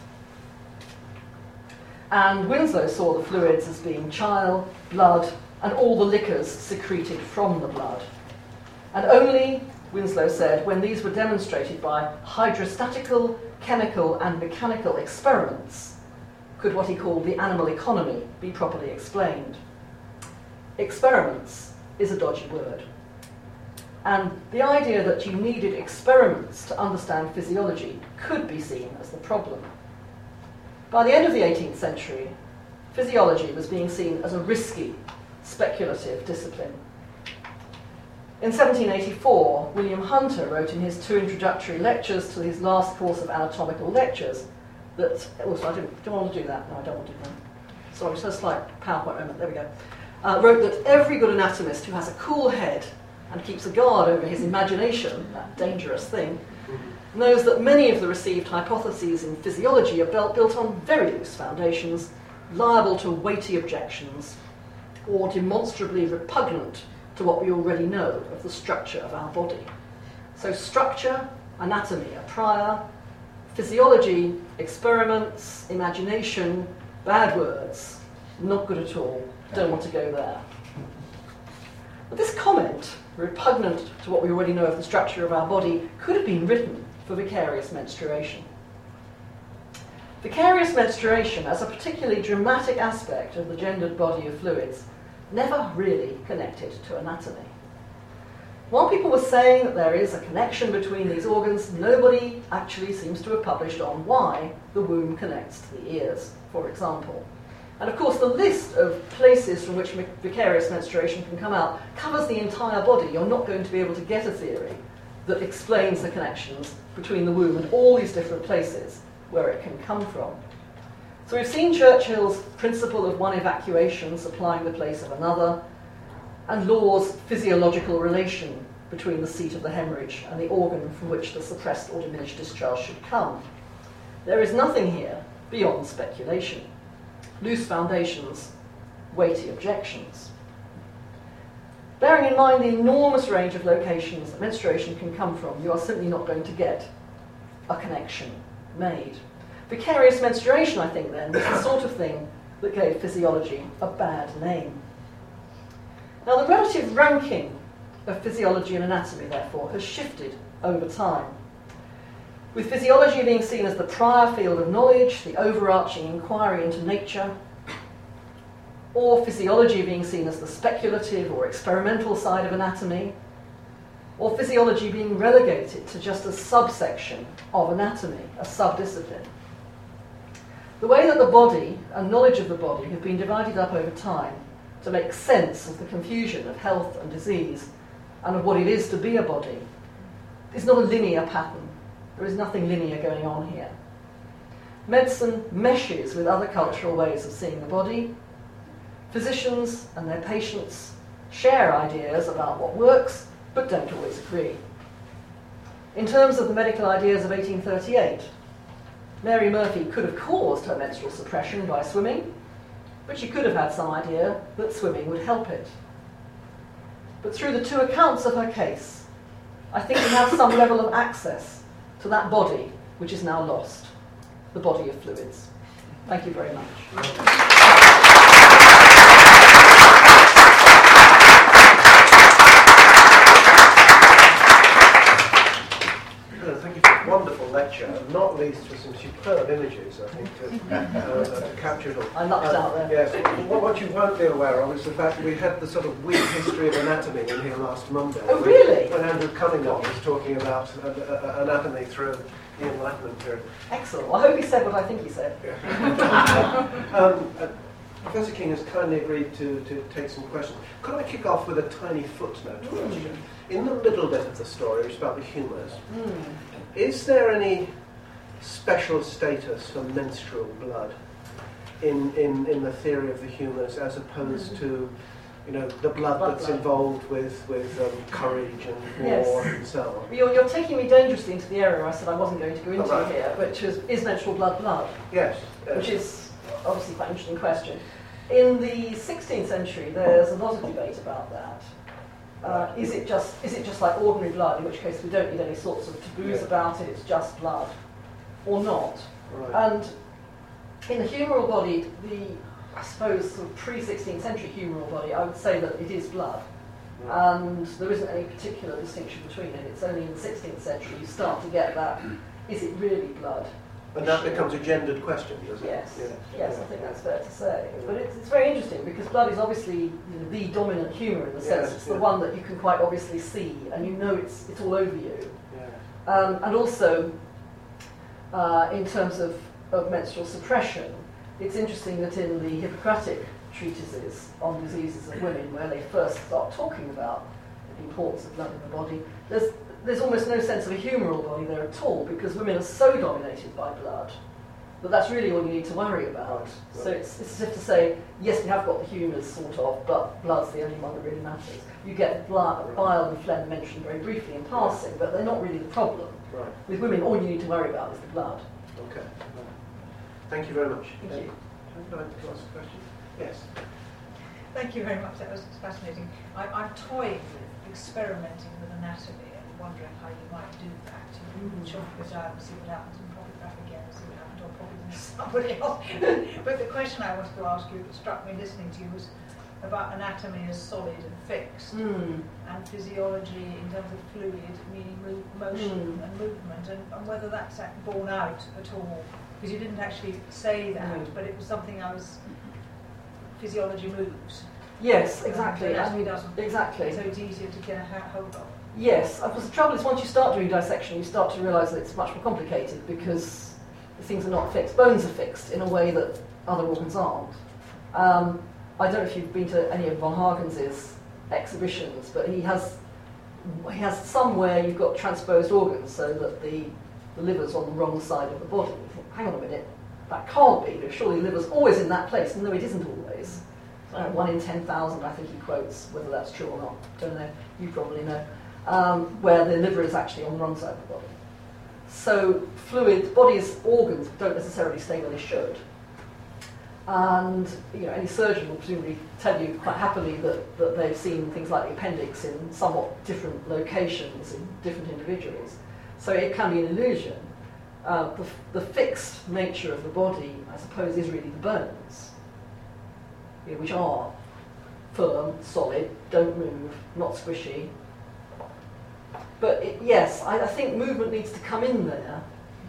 And Winslow saw the fluids as being chyle, blood, and all the liquors secreted from the blood. And only, Winslow said, when these were demonstrated by hydrostatical, chemical, and mechanical experiments, could what he called the animal economy be properly explained. Experiments is a dodgy word. And the idea that you needed experiments to understand physiology could be seen as the problem. By the end of the eighteenth century, physiology was being seen as a risky, speculative discipline. In seventeen eighty-four, William Hunter wrote in his two introductory lectures to his last course of anatomical lectures that, also I don't, don't want to do that, no I don't want to do that. sorry, just a slight PowerPoint moment, there we go, uh, wrote that every good anatomist who has a cool head and keeps a guard over his imagination, that dangerous thing, knows that many of the received hypotheses in physiology are built, built on very loose foundations, liable to weighty objections, or demonstrably repugnant to what we already know of the structure of our body. So structure, anatomy are prior, physiology, experiments, imagination, bad words, not good at all, don't want to go there. But this comment, repugnant to what we already know of the structure of our body, could have been written for vicarious menstruation. Vicarious menstruation, as a particularly dramatic aspect of the gendered body of fluids, never really connected to anatomy. While people were saying that there is a connection between these organs, nobody actually seems to have published on why the womb connects to the ears, for example. And of course, the list of places from which vicarious menstruation can come out covers the entire body. You're not going to be able to get a theory that explains the connections between the womb and all these different places where it can come from. So we've seen Churchill's principle of one evacuation supplying the place of another, and Law's physiological relation between the seat of the hemorrhage and the organ from which the suppressed or diminished discharge should come. There is nothing here beyond speculation. Loose foundations, weighty objections. Bearing in mind the enormous range of locations that menstruation can come from, you are simply not going to get a connection made. Vicarious menstruation, I think, then, was the sort of thing that gave physiology a bad name. Now, the relative ranking of physiology and anatomy, therefore, has shifted over time, with physiology being seen as the prior field of knowledge, the overarching inquiry into nature, or physiology being seen as the speculative or experimental side of anatomy, or physiology being relegated to just a subsection of anatomy, a subdiscipline. The way that the body and knowledge of the body have been divided up over time to make sense of the confusion of health and disease and of what it is to be a body is not a linear pattern. There is nothing linear going on here. Medicine meshes with other cultural ways of seeing the body. Physicians and their patients share ideas about what works, but don't always agree. In terms of the medical ideas of eighteen thirty-eight, Mary Murphy could have caused her menstrual suppression by swimming, but she could have had some idea that swimming would help it. But through the two accounts of her case, I think we have some level of access to that body which is now lost, the body of fluids. Thank you very much. Wonderful lecture, not least for some superb images, I think, to, uh, to capture it all. I lucked uh, out there. Yes. What, what you won't be aware of is the fact that we had the sort of weak history of anatomy in here last Monday. Oh, really? When Andrew Cunningham was talking about uh, uh, anatomy through the Enlightenment period. Excellent. Well, I hope he said what I think he said. Yeah. um, uh, Professor King has kindly agreed to, to take some questions. Could I kick off with a tiny footnote Mm. question? In the middle bit of the story, which is about the humours, Mm. is there any special status for menstrual blood in, in, in the theory of the humours as opposed mm. to, you know, the blood, blood that's blood. involved with, with um, courage and war yes. and so on? You're, you're taking me dangerously into the area I said I wasn't going to go into oh, right. here, which is, is menstrual blood blood? Yes. yes. Which is obviously quite an interesting question. In the sixteenth century, there's a lot of debate about that. Uh, is it just is it just like ordinary blood, in which case we don't need any sorts of taboos yeah. about it, it's just blood, or not? Right. And in the humoral body, the, I suppose, sort of pre-sixteenth century humoral body, I would say that it is blood. Right. And there isn't any particular distinction between it. It's only in the sixteenth century you start to get that, is it really blood? And that becomes a gendered question, doesn't yes. it? Yes, yes, I think that's fair to say. But it's, it's very interesting because blood is obviously, you know, the dominant humour in the sense yes, it's yeah. the one that you can quite obviously see and you know it's it's all over you. Yeah. Um, and also, uh, in terms of, of menstrual suppression, it's interesting that in the Hippocratic treatises on diseases of women, where they first start talking about the importance of blood in the body, there's there's almost no sense of a humoral body there at all, because women are so dominated by blood but that's really all you need to worry about. Right, right. So it's, it's as if to say, yes, we have got the humours sort of, but blood's the only one that really matters. You get blood, bile and phlegm mentioned very briefly in passing, but they're not really the problem. Right. With women, all you need to worry about is the blood. Okay. Thank you very much. Thank you. Would you like to ask a question? Yes. Thank you very much. That was fascinating. I, I'm toying with experimenting with anatomy and wondering how you might do that. You Mm. chop it down and see what happens, and pop it back again and see what happens, or pop it into somebody else. But the question I wanted to ask you that struck me listening to you was about anatomy as solid and fixed, Mm. and physiology in terms of fluid, meaning move, motion Mm. and movement, and, and whether that's act- borne out at all. Because you didn't actually say that, No. but it was something I was. Physiology moves. Yes, exactly. Anatomy I mean, doesn't. Exactly. So it's easier to get a ha- hold of. Yes, because the trouble is once you start doing dissection, you start to realise that it's much more complicated because things are not fixed. Bones are fixed in a way that other organs aren't. Um, I don't know if you've been to any of von Hagens's exhibitions, but he has he has somewhere you've got transposed organs so that the, the liver's on the wrong side of the body. You think, hang on a minute, that can't be. Surely the liver's always in that place. No, it isn't always. Uh, one in ten thousand, I think he quotes, whether that's true or not, don't know, you probably know, um, where the liver is actually on the wrong side of the body. So fluid, body's organs don't necessarily stay where they should. And you know, any surgeon will presumably tell you quite happily that, that they've seen things like the appendix in somewhat different locations in different individuals. So it can be an illusion. Uh, the, the fixed nature of the body, I suppose, is really the bones, you know, which are firm, solid, don't move, not squishy. But it, yes, I, I think movement needs to come in there.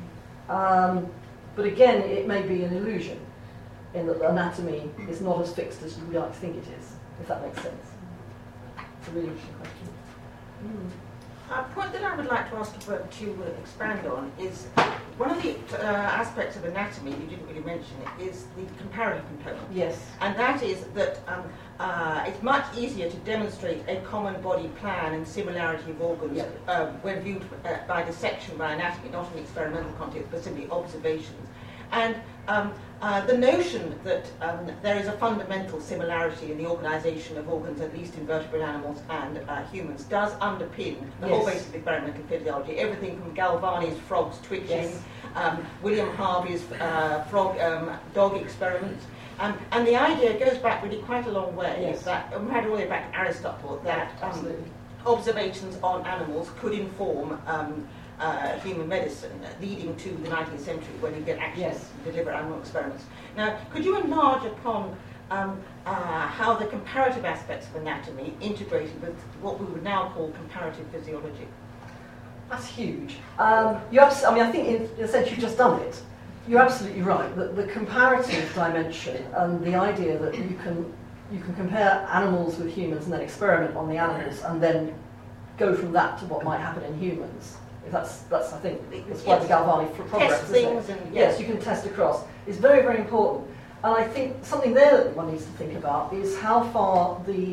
Um, but again, it may be an illusion in that the anatomy is not as fixed as you would like to think it is, if that makes sense. It's a really interesting question. Mm. A point that I would like to ask you to uh, expand on is one of the uh, aspects of anatomy, you didn't really mention it, is the comparative component. Yes. And that is that um, uh, it's much easier to demonstrate a common body plan and similarity of organs Yeah. uh, when viewed uh, by dissection by anatomy, not in experimental context, but simply observations. And um, uh, the notion that um, there is a fundamental similarity in the organisation of organs, at least in vertebrate animals and uh, humans, does underpin the Yes. whole basis of experimental physiology. Everything from Galvani's frogs twitching, Yes. um, William Harvey's uh, frog um, dog experiments. Um, and the idea goes back really quite a long way. Yes. That um, we had all the way back to Aristotle that um, Absolutely. observations on animals could inform um, uh, human medicine, uh, leading to the nineteenth century when you get actually Yes. deliver animal experiments. Now, could you enlarge upon um, uh, how the comparative aspects of anatomy integrated with what we would now call comparative physiology? That's huge. Um, you abs- I mean, I think in, in a sense you've just done it. You're absolutely right. The, the comparative dimension and the idea that you can you can compare animals with humans and then experiment on the animals and then go from that to what might happen in humans. If that's that's I think that's why the Galvani f- progress. Test isn't it? things and Yes, you can test across. It's very very important. And I think something there that one needs to think about is how far the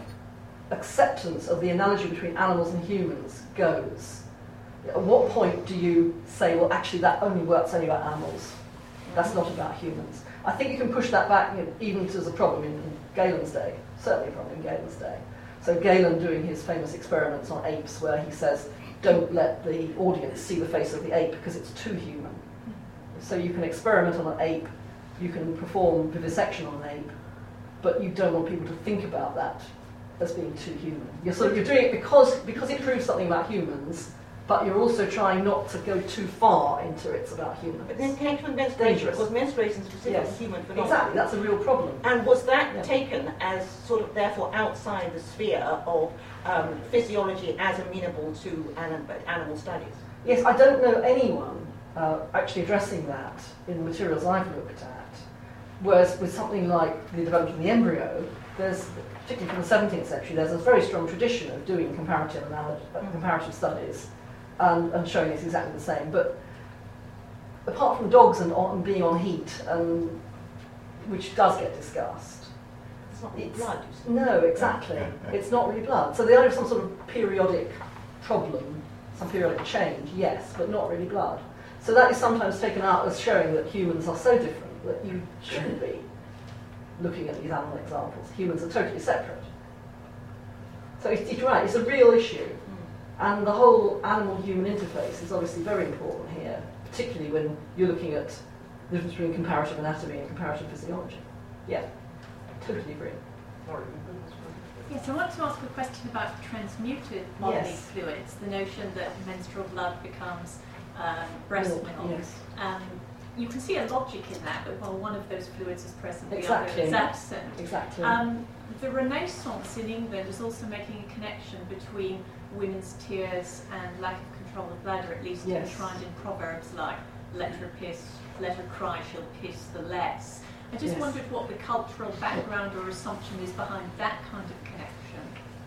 acceptance of the analogy between animals and humans goes. At what point do you say, well, actually, that only works only about animals? That's not about humans. I think you can push that back, you know, even to the problem in, in Galen's day, certainly a problem in Galen's day. So Galen doing his famous experiments on apes where he says, don't let the audience see the face of the ape because it's too human. So you can experiment on an ape, you can perform vivisection on an ape, but you don't want people to think about that as being too human. You're, sort of, you're doing it because, because it proves something about humans, but you're also trying not to go too far into it's about humans. But then connection with menstruation, Dangerous. was menstruation specific Yes. human phenomenon? Exactly, that's a real problem. And was that Yeah. taken as sort of therefore outside the sphere of um, physiology as amenable to anim- animal studies? Yes, I don't know anyone uh, actually addressing that in the materials I've looked at. Whereas with something like the development of the embryo, there's, particularly from the seventeenth century, there's a very strong tradition of doing comparative analogy, uh, comparative studies and, and showing it's exactly the same. But apart from dogs and on, being on heat, and which does get discussed, It's not really It's- blood, you see. no, exactly. It's not really blood. So the idea of some sort of periodic problem, some periodic change, yes, but not really blood. So that is sometimes taken out as showing that humans are so different that you shouldn't be looking at these animal examples. Humans are totally separate. So it's, it's right, it's a real issue. And the whole animal-human interface is obviously very important here, particularly when you're looking at the difference between comparative anatomy and comparative physiology. Yeah, totally agree. Yes, I want to ask a question about transmuted bodily Yes. fluids, the notion that menstrual blood becomes um, breast Milk, milk. yes. Um, you can see a logic in that, but while one of those fluids is present, the Exactly. other is absent. Exactly. Um, the Renaissance in England is also making a connection between women's tears and lack of control of bladder, at least Yes. enshrined in proverbs like "Let her piss, let her cry, she'll piss the less." I just Yes. wondered what the cultural background or assumption is behind that kind of connection.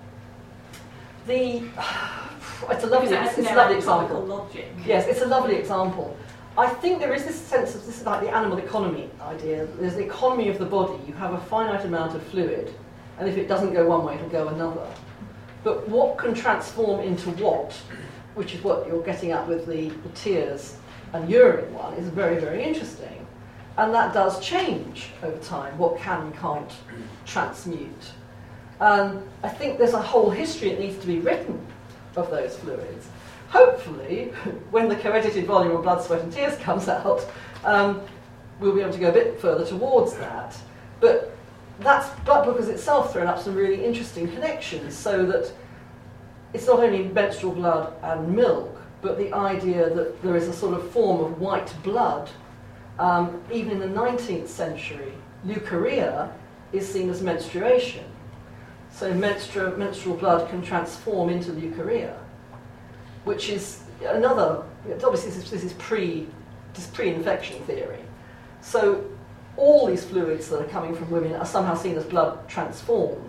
The it's a lovely, Because it has it's a lovely anatomical example. logic. Yes, it's a lovely example. I think there is this sense of this is like the animal economy idea. There's the economy of the body. You have a finite amount of fluid, and if it doesn't go one way, it'll go another. But what can transform into what, which is what you're getting at with the, the tears and urine one, is very, very interesting. And that does change over time, what can and can't transmute. Um, I think there's a whole history that needs to be written of those fluids. Hopefully, when the co-edited volume of Blood, Sweat and Tears comes out, um, we'll be able to go a bit further towards that. But that's, that book has itself thrown up some really interesting connections, so that it's not only menstrual blood and milk, but the idea that there is a sort of form of white blood. Um, even in the nineteenth century, leukorrhea is seen as menstruation. So menstru- menstrual blood can transform into leukorrhea, which is another, obviously this is, this is pre, this is pre-infection theory. So all these fluids that are coming from women are somehow seen as blood transformed.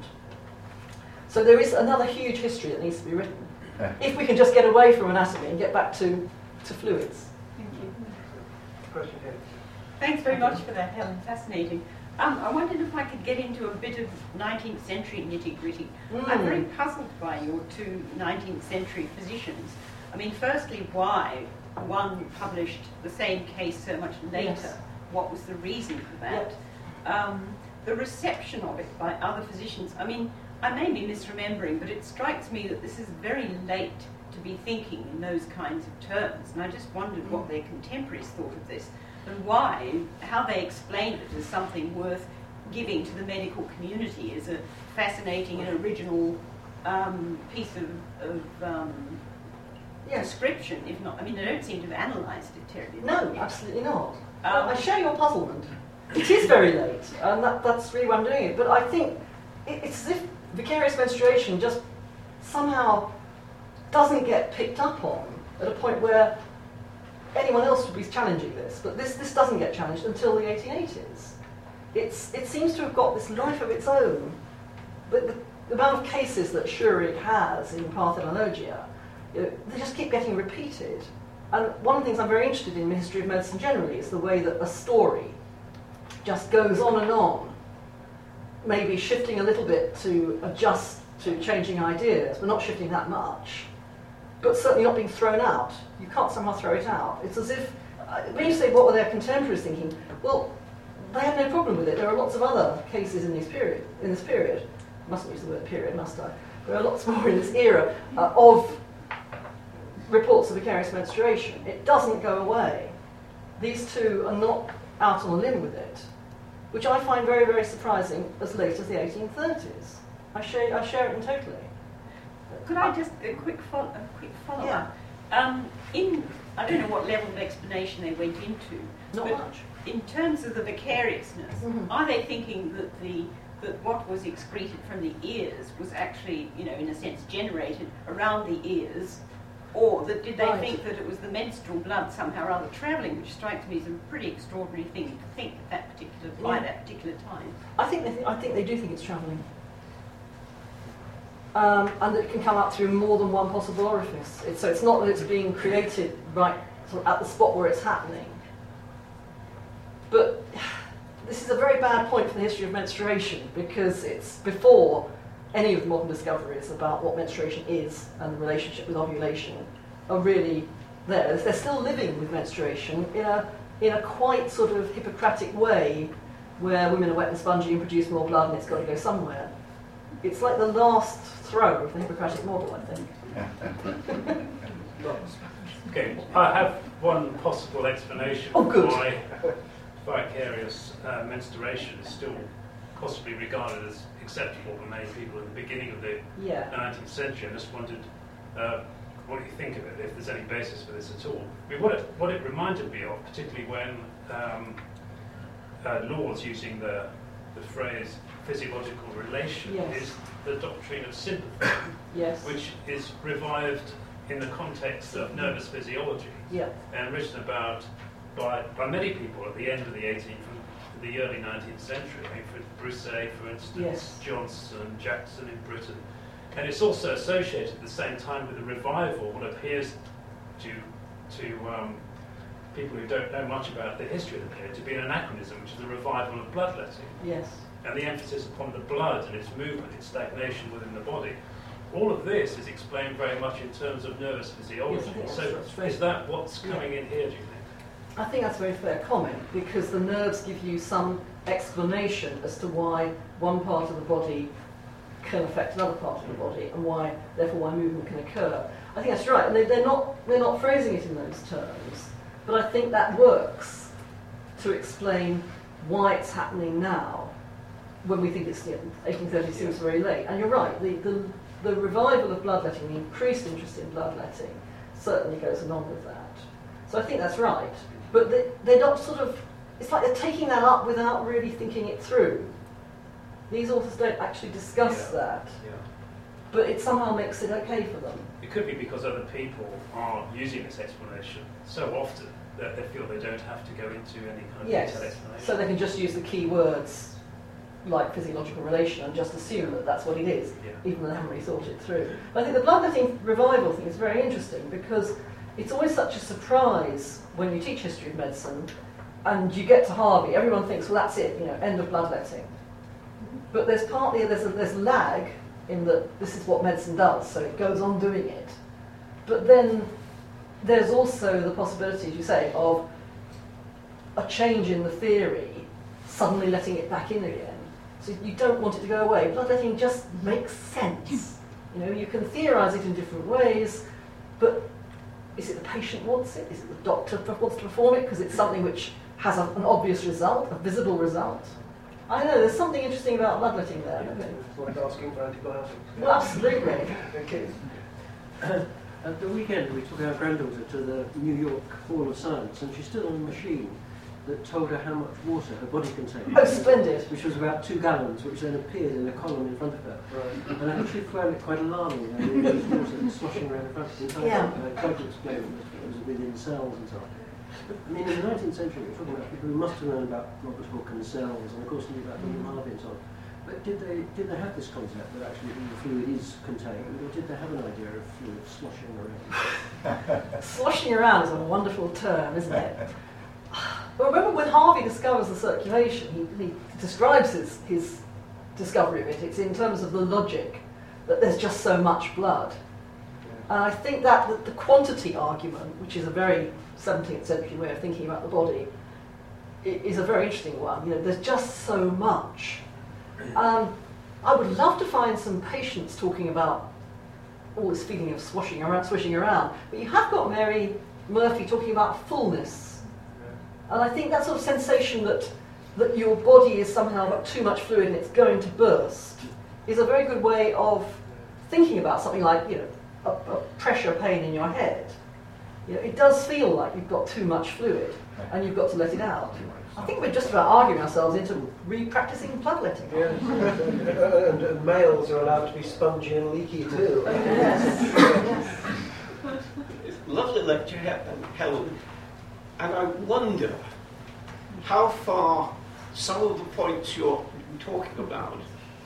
So there is another huge history that needs to be written. Yeah. If we can just get away from anatomy and get back to, to fluids. Thank you. Question here. Thanks very much for that, Helen. Fascinating. Um, I wondered if I could get into a bit of nineteenth century nitty-gritty. Mm. I'm very puzzled by your two nineteenth century physicians. I mean, firstly, why one published the same case so much later? Yes. What was the reason for that? Um, the reception of it by other physicians. I mean, I may be misremembering, but it strikes me that this is very late to be thinking in those kinds of terms. And I just wondered what their contemporaries thought of this, and why, how they explained it as something worth giving to the medical community as a fascinating and original um, piece of, of um, Yes. description, if not, I mean, they don't seem to have analysed it terribly. No, well. absolutely not. Um, I share your puzzlement. It is very late, and that, that's really why I'm doing it. But I think it, it's as if vicarious menstruation just somehow doesn't get picked up on at a point where anyone else would be challenging this. But this, this doesn't get challenged until the eighteen eighties. It's, it seems to have got this life of its own. But the, the amount of cases that Schurig has in Parthenologia, you know, they just keep getting repeated. And one of the things I'm very interested in in the history of medicine generally is the way that a story just goes on and on, maybe shifting a little bit to adjust to changing ideas, but not shifting that much, but certainly not being thrown out. You can't somehow throw it out. It's as if, uh, when you say what were their contemporaries thinking, well, they had no problem with it. There are lots of other cases in this period. In this period, I mustn't use the word period, must I? There are lots more in this era uh, of reports of vicarious menstruation. It doesn't go away. These two are not out on a limb with it, which I find very, very surprising as late as the eighteen thirties. I share, I share it in totally. Could I just a quick follow, a quick follow up? Um, in I don't know what level of explanation they went into. Not but much. In terms of the vicariousness, Mhm. are they thinking that the that what was excreted from the ears was actually, you know, in a sense, generated around the ears, or that did they Right. think that it was the menstrual blood somehow or other travelling, which strikes me as a pretty extraordinary thing to think at that particular by Yeah. that particular time. I think they th- I think they do think it's travelling. Um, and that it can come out through more than one possible orifice. It's, so it's not that it's being created right sort of at the spot where it's happening. But this is a very bad point for the history of menstruation, because it's before any of the modern discoveries about what menstruation is and the relationship with ovulation are really theirs, they're still living with menstruation in a, in a quite sort of Hippocratic way, where women are wet and spongy and produce more blood and it's got to go somewhere. It's like the last throw of the Hippocratic model, I think. Okay, I have one possible explanation Oh, good. why vicarious uh, menstruation is still possibly regarded as acceptable by many people in the beginning of the Yeah. nineteenth century. I just wondered uh, what you think of it, if there's any basis for this at all. I mean, what it, what it reminded me of, particularly when um, uh, Law's using the, the phrase physiological relation, Yes. is the doctrine of sympathy, Yes. which is revived in the context of nervous physiology Yeah. and written about by, by many people at the end of the eighteenth and the early nineteenth century. I mean, for Broussais, for instance, Yes. Johnson, Jackson in Britain. And it's also associated at the same time with a revival, what appears to, to um, people who don't know much about the history of the period, to be an anachronism, which is a revival of bloodletting. Yes. And the emphasis upon the blood and its movement, its stagnation within the body. All of this is explained very much in terms of nervous physiology. Yes, I think so that's very- is that what's coming in here, do you think? I think that's a very fair comment, because the nerves give you some explanation as to why one part of the body can affect another part of the body, and why, therefore, why movement can occur. I think that's right, and they, they're not they're not phrasing it in those terms, but I think that works to explain why it's happening now, when we think it's, you know, eighteen thirty seems very late. And you're right, the, the the revival of bloodletting, the increased interest in bloodletting, certainly goes along with that. So I think that's right, but they, they're not sort of, it's like they're taking that up without really thinking it through. These authors don't actually discuss Yeah. that, Yeah. but it somehow makes it okay for them. It could be because other people are using this explanation so often that they feel they don't have to go into any kind of Yes, detailed explanation. so they can just use the key words like physiological relation and just assume that that's what it is, Yeah. even though they haven't really thought it through. But I think the bloodletting revival thing is very interesting, because it's always such a surprise when you teach history of medicine and you get to Harvey, everyone thinks, well, that's it, you know, end of bloodletting. But there's partly, there's a, there's lag in that this is what medicine does, so it goes on doing it. But then there's also the possibility, as you say, of a change in the theory suddenly letting it back in again. So you don't want it to go away. Bloodletting just makes sense. You know, you can theorise it in different ways, but is it the patient wants it? Is it the doctor wants to perform it because it's something which has a, an obvious result, a visible result? I don't know, there's something interesting about bloodletting there. I don't know. It's like asking for antibiotics. Well, absolutely. Okay. At the weekend, we took our granddaughter to the New York Hall of Science, and she stood on a machine that told her how much water her body contained. Oh, splendid. Which was about two gallons, which then appeared in a column in front of her. Right. And I actually found it quite alarming. I mean, there was water sloshing around in front of the entire Yeah. body. I tried to explain it was within cells and so on. But, I mean, in the nineteenth century, we're talking about people who must have known about Robert Hooke and cells, and of course knew about William Harvey and so on. But did they did they have this concept that actually the fluid is contained, or did they have an idea of fluid sloshing around? Sloshing around is a wonderful term, isn't it? Well, remember when Harvey discovers the circulation, he, he describes his, his discovery of it. It's in terms of the logic that there's just so much blood. And I think that the, the quantity argument, which is a very seventeenth century way of thinking about the body, i- is a very interesting one. You know, there's just so much. Um, I would love to find some patients talking about all this feeling of swashing around, swishing around, but you have got Mary Murphy talking about fullness. And I think that sort of sensation that, that your body is somehow got too much fluid and it's going to burst is a very good way of thinking about something like, you know, a, a pressure pain in your head. You know, it does feel like you've got too much fluid and you've got to let it out. I think we're just about arguing ourselves into re-practicing bloodletting. Yeah. and, and males are allowed to be spongy and leaky too. Yes. Yes. Lovely lecture, Helen. And I wonder how far some of the points you're talking about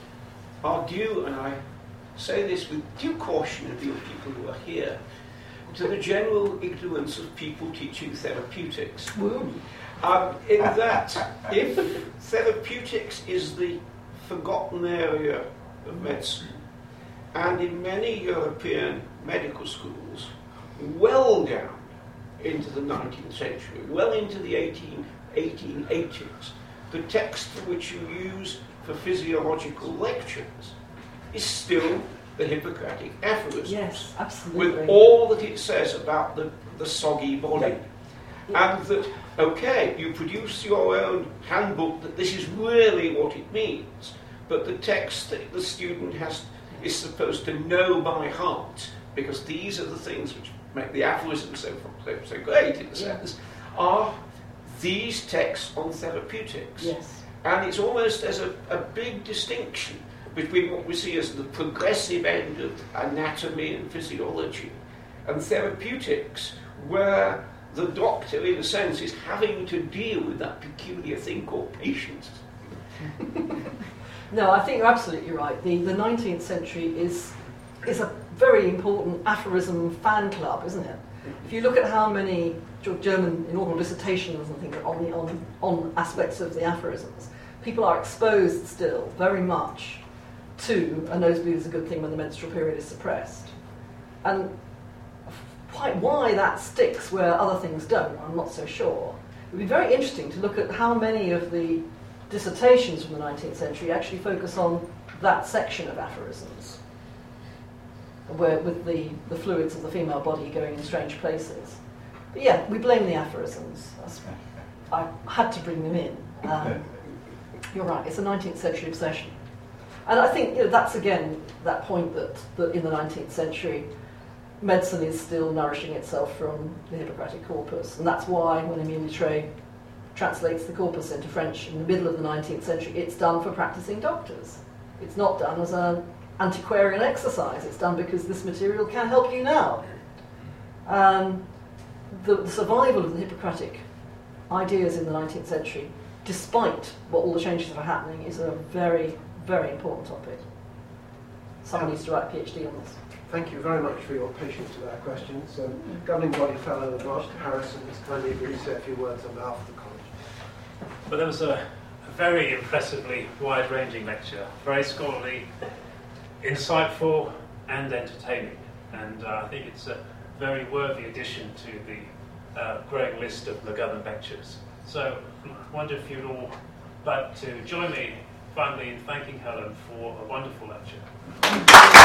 are due, and I say this with due caution of you people who are here, to the general ignorance of people teaching therapeutics. Woo. Um, in that, if therapeutics is the forgotten area of medicine, and in many European medical schools, well down into the nineteenth century, well into the eighteen eighties, the text which you use for physiological lectures is still the Hippocratic Aphorisms. Yes, absolutely. With all that it says about the, the soggy body. Yeah. And that, okay, you produce your own handbook that this is really what it means, but the text that the student has is supposed to know by heart, because these are the things which make the aphorisms so, so, so great, in a sense, are these texts on therapeutics. Yes. And it's almost as a, a big distinction between what we see as the progressive end of anatomy and physiology and therapeutics, where the doctor, in a sense, is having to deal with that peculiar thing called patients. No, I think you're absolutely right. The, the nineteenth century is, is a very important aphorism fan club, isn't it? If you look at how many German inaugural dissertations and things on, the, on, on aspects of the aphorisms, people are exposed still very much to a nosebleed is a good thing when the menstrual period is suppressed. And quite why that sticks where other things don't, I'm not so sure. It would be very interesting to look at how many of the dissertations from the nineteenth century actually focus on that section of aphorisms, where with the, the fluids of the female body going in strange places. But yeah, we blame the aphorisms. That's, I had to bring them in. Um, you're right, it's a nineteenth century obsession. And I think you know, that's again that point that, that in the nineteenth century medicine is still nourishing itself from the Hippocratic corpus. And that's why when Emile Littré translates the corpus into French in the middle of the nineteenth century, it's done for practicing doctors. It's not done as an antiquarian exercise. It's done because this material can help you now. Um, the, the survival of the Hippocratic ideas in the nineteenth century, despite what all the changes that are happening, is a very, very important topic. Someone needs to write a PhD on this. Thank you very much for your patience with our questions. So, Governing Body Fellow Marshall Harrison has kindly agreed to say a few words on behalf of the college. Well, there was a, a very impressively wide-ranging lecture, very scholarly, insightful and entertaining. And uh, I think it's a very worthy addition to the uh, growing list of McGovern lectures. So I wonder if you'd all like to join me finally in thanking Helen for a wonderful lecture.